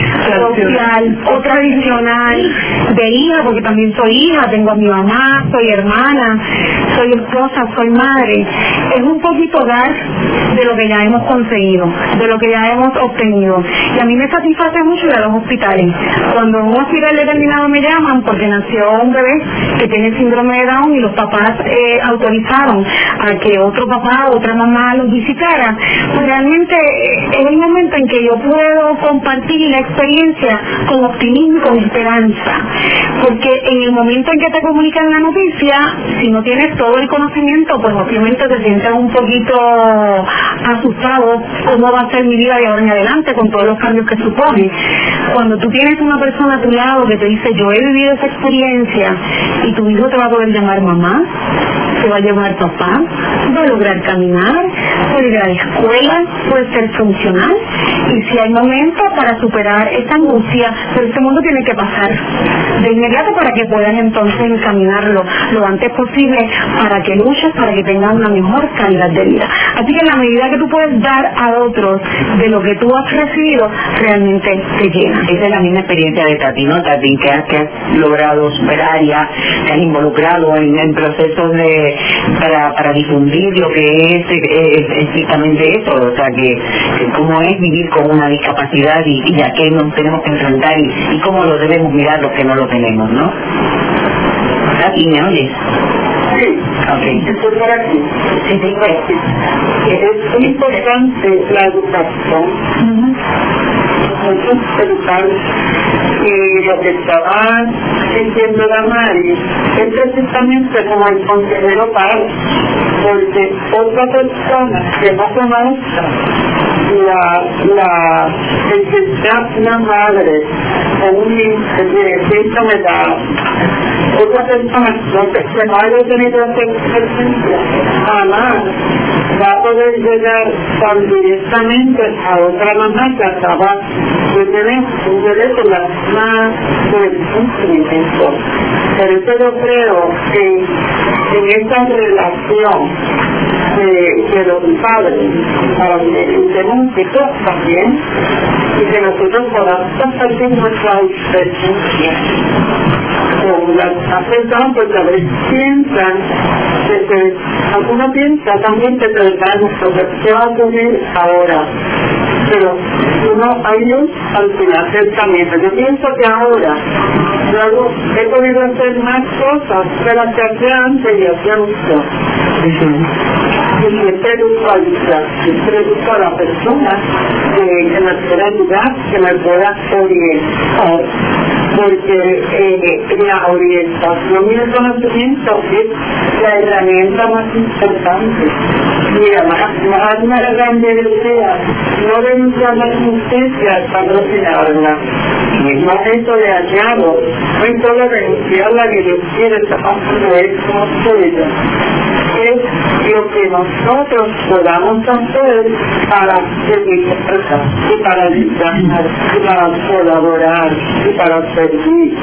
social o tradicional de hija, porque también soy hija, tengo a mi mamá, soy hermana, soy esposa, soy madre, es un poquito dar de lo que ya hemos conseguido, de lo que ya hemos obtenido. Y a mí me satisface mucho ir a los hospitales. Cuando un hospital determinado me llaman porque nació un bebé que tiene síndrome de Down y los papás eh, autorizaron a que otro papá o otra mamá los visitara, pues realmente eh, es el momento en que yo puedo compartir la experiencia con optimismo y con esperanza, porque en el momento en que te comunican la noticia, si no tienes todo el conocimiento, pues obviamente te sientes un poquito asustado, cómo va a ser mi vida de ahora en adelante con todos los cambios que supone. Cuando tú tienes una persona a tu lado que te dice, yo he vivido esa experiencia, y tu hijo te va a poder llamar mamá, te va a llamar papá, va a lograr caminar, puede ir a la escuela, puede ser funcional, y si hay momentos para superar esta angustia, pero este mundo tiene que pasar de inmediato para que puedas entonces encaminarlo lo antes posible, para que luches, para que tengas una mejor calidad de vida. Así que en la medida que tú puedes dar a otros de lo que tú has recibido, realmente te llena. Esa es la misma experiencia de Tati, ¿no? Tati, que has, que has logrado superar, ya te has involucrado en, en procesos de para, para difundir lo que es eh, estrictamente eso, o sea, que, que cómo es vivir con una discapacidad y, y a qué nos tenemos que enfrentar y, y cómo lo debemos mirar los que no lo tenemos, ¿no? ¿Y me oyes? Sí, okay. Estoy por aquí. Sí, sí, pues. Es importante la educación. Uh-huh. Mucho educar. Y lo que estaba diciendo la Mari es precisamente como el consejero Paz, porque otra persona que no conozca la, la, el que sea una madre o un hijo de síntoma de edad, otra persona que no haya tenido esa experiencia, jamás va a poder llegar tan directamente a otra mamá que acaba de tener un bebé con la más de cumplimiento. Por eso yo creo que en esta relación de, de los padres, para que estemos un poquito también, y que nosotros podamos compartir nuestra experiencia con las personas, porque a veces piensan que se, algunos piensan también que se les da nuestro que va a ocurrir ahora, pero uno hay un al final del camino. Yo pienso que ahora luego he podido hacer más cosas de las que hacía antes y hacía mucho. Y siempre educo a siempre educo a la persona que, que me pueda ayudar, que me pueda orientar, porque eh, la orientación y el conocimiento es la herramienta más importante. Mira, más una gran idea, no denunciar la justicia es patrocinarla. No es eso de hallado, no es solo denunciarla que Dios quiere estar no es como suya. Es lo que nosotros podamos hacer para seguir y para ayudar y para colaborar y para servir.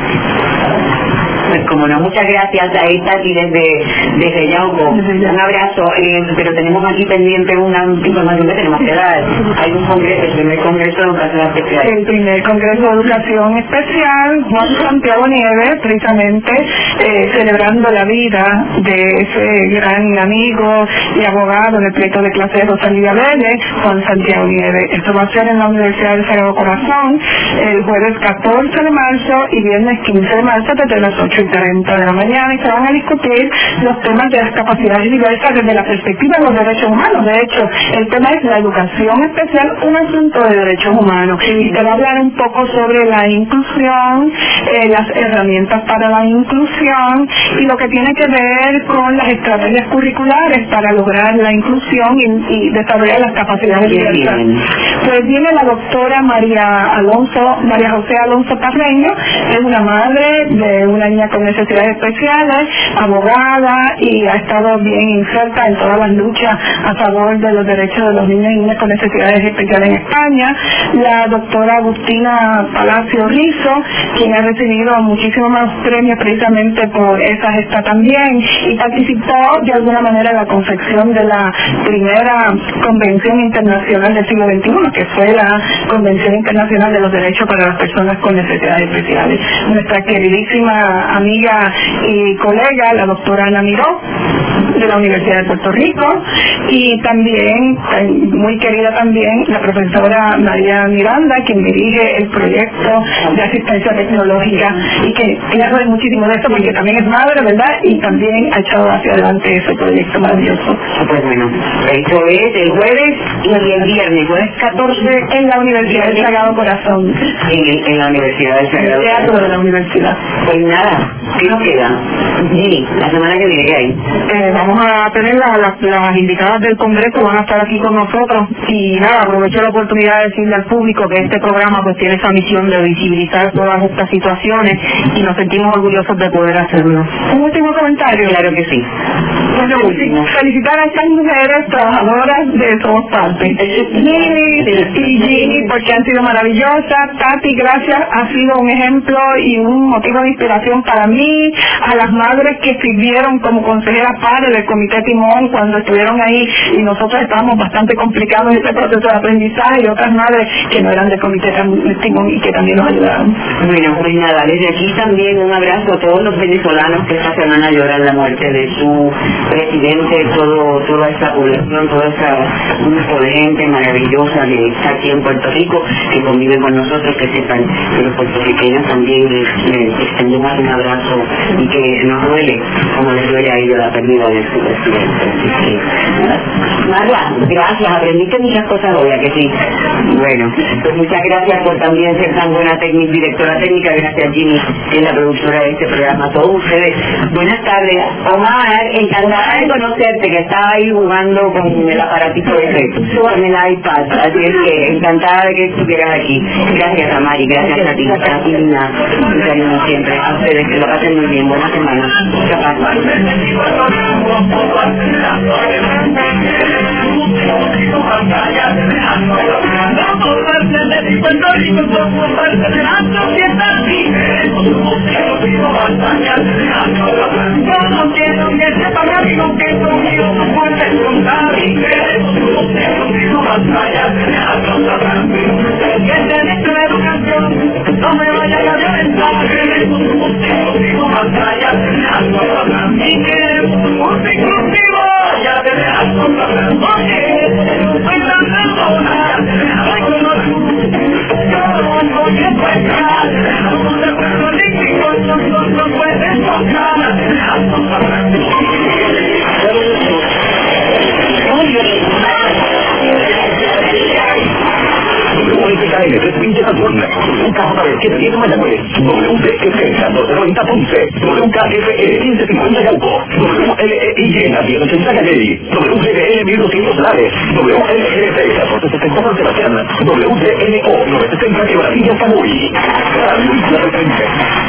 Pues como no, muchas gracias a esta y desde, desde Yauco. Un abrazo, eh, pero tenemos aquí pendiente una información que tenemos que dar. Hay un congreso, el primer congreso de educación especial. El primer congreso de educación especial, Juan Santiago Nieves, precisamente eh, celebrando la vida de ese gran amigo y abogado en el pleito de clase de Rosalía Vélez, Juan Santiago Nieves. Esto va a ser en la Universidad del Sagrado Corazón el jueves catorce de marzo y viernes quince de marzo desde las ocho y treinta de la mañana, y se van a discutir los temas de las capacidades diversas desde la perspectiva de los derechos humanos. De hecho, el tema es la educación especial, un asunto de derechos humanos, y te va a hablar un poco sobre la inclusión, eh, las herramientas para la inclusión y lo que tiene que ver con las estrategias curriculares para lograr la inclusión y, y desarrollar las capacidades diversas. Pues viene la doctora María Alonso, María José Alonso Parreño, es una madre de una niña con necesidades especiales, abogada, y ha estado bien inserta en todas las luchas a favor de los derechos de los niños y niñas con necesidades especiales en España. La doctora Agustina Palacio Rizo, quien ha recibido muchísimos más premios precisamente por esa gesta también, y participó de alguna manera en la confección de la primera Convención Internacional del siglo veintiuno, que fue la Convención Internacional de los Derechos para las Personas con Necesidades Especiales. Nuestra queridísima amiga y colega, la doctora Ana Miró, de la Universidad de Puerto Rico, y también, muy querida también, la profesora María Miranda, quien dirige el proyecto de asistencia tecnológica, y que ella sabe muchísimo de esto porque también es madre, ¿verdad? Y también ha echado hacia adelante ese proyecto maravilloso. Pues bueno, eso es el jueves y el viernes, jueves catorce en la Universidad del Sagrado Corazón. En, el, en la Universidad del Sagrado Corazón. El teatro de la universidad. Pues nada, ¿qué nos queda? Sí, la semana que viene, ¿qué hay? Eh, vamos a tener las, las, las invitadas del Congreso, van a estar aquí con nosotros, y nada, aprovecho la oportunidad de decirle al público que este programa pues tiene esa misión de visibilizar todas estas situaciones y nos sentimos orgullosos de poder hacerlo. Un último comentario. Claro que sí. Bueno, felicitar a estas mujeres trabajadoras de Somos Parte. Ginny y Ginny, porque han sido maravillosas. Tati, gracias, ha sido un ejemplo y un motivo de inspiración para para mí, a las madres que sirvieron como consejeras padres del Comité Timón cuando estuvieron ahí y nosotros estábamos bastante complicados en este proceso de aprendizaje, y otras madres que no eran del Comité Timón y que también nos ayudaron. Bueno, pues nada, desde aquí también un abrazo a todos los venezolanos que esta semana lloran la muerte de su presidente, todo, toda esa población, toda esa grupo de gente maravillosa que está aquí en Puerto Rico, que convive con nosotros, que sepan que los puertorriqueños también les, les extendemos un abrazo y que nos duele, como les duele a ellos la pérdida de su presidente. Así que, Marla, gracias, aprendiste muchas cosas hoy, ¿a que sí? Bueno, pues muchas gracias por también ser tan buena técnica, directora técnica, gracias Jimmy, que es la productora de este programa, a todos ustedes. Buenas tardes, Omar, encantada de conocerte, que estaba ahí jugando con el aparatito ese, con el iPad, así es que encantada de que estuvieras aquí. Gracias a Mari, gracias a ti, a ti, Nina, un cariño siempre, a ustedes, que lo pasen muy bien, buena semana. No me vaya a violentar, queremos un músico más allá de la y queremos un músico inclusivo allá de la oye, soy la persona, soy como tú, yo soy el pescar, somos de Puerto Rico, nosotros pueden tocar, W T K N tres veinte California, W K J B siete siete Mayagüez, W T F catorce noventa Ponce, W K F E quince cincuenta Yauco, W L E I diez ochenta Calle, W G D L mil doscientos Lares, W L L T catorce setenta Sebastián, W D N O novecientos setenta Quebradillas Camuy. Radio Isla Presente.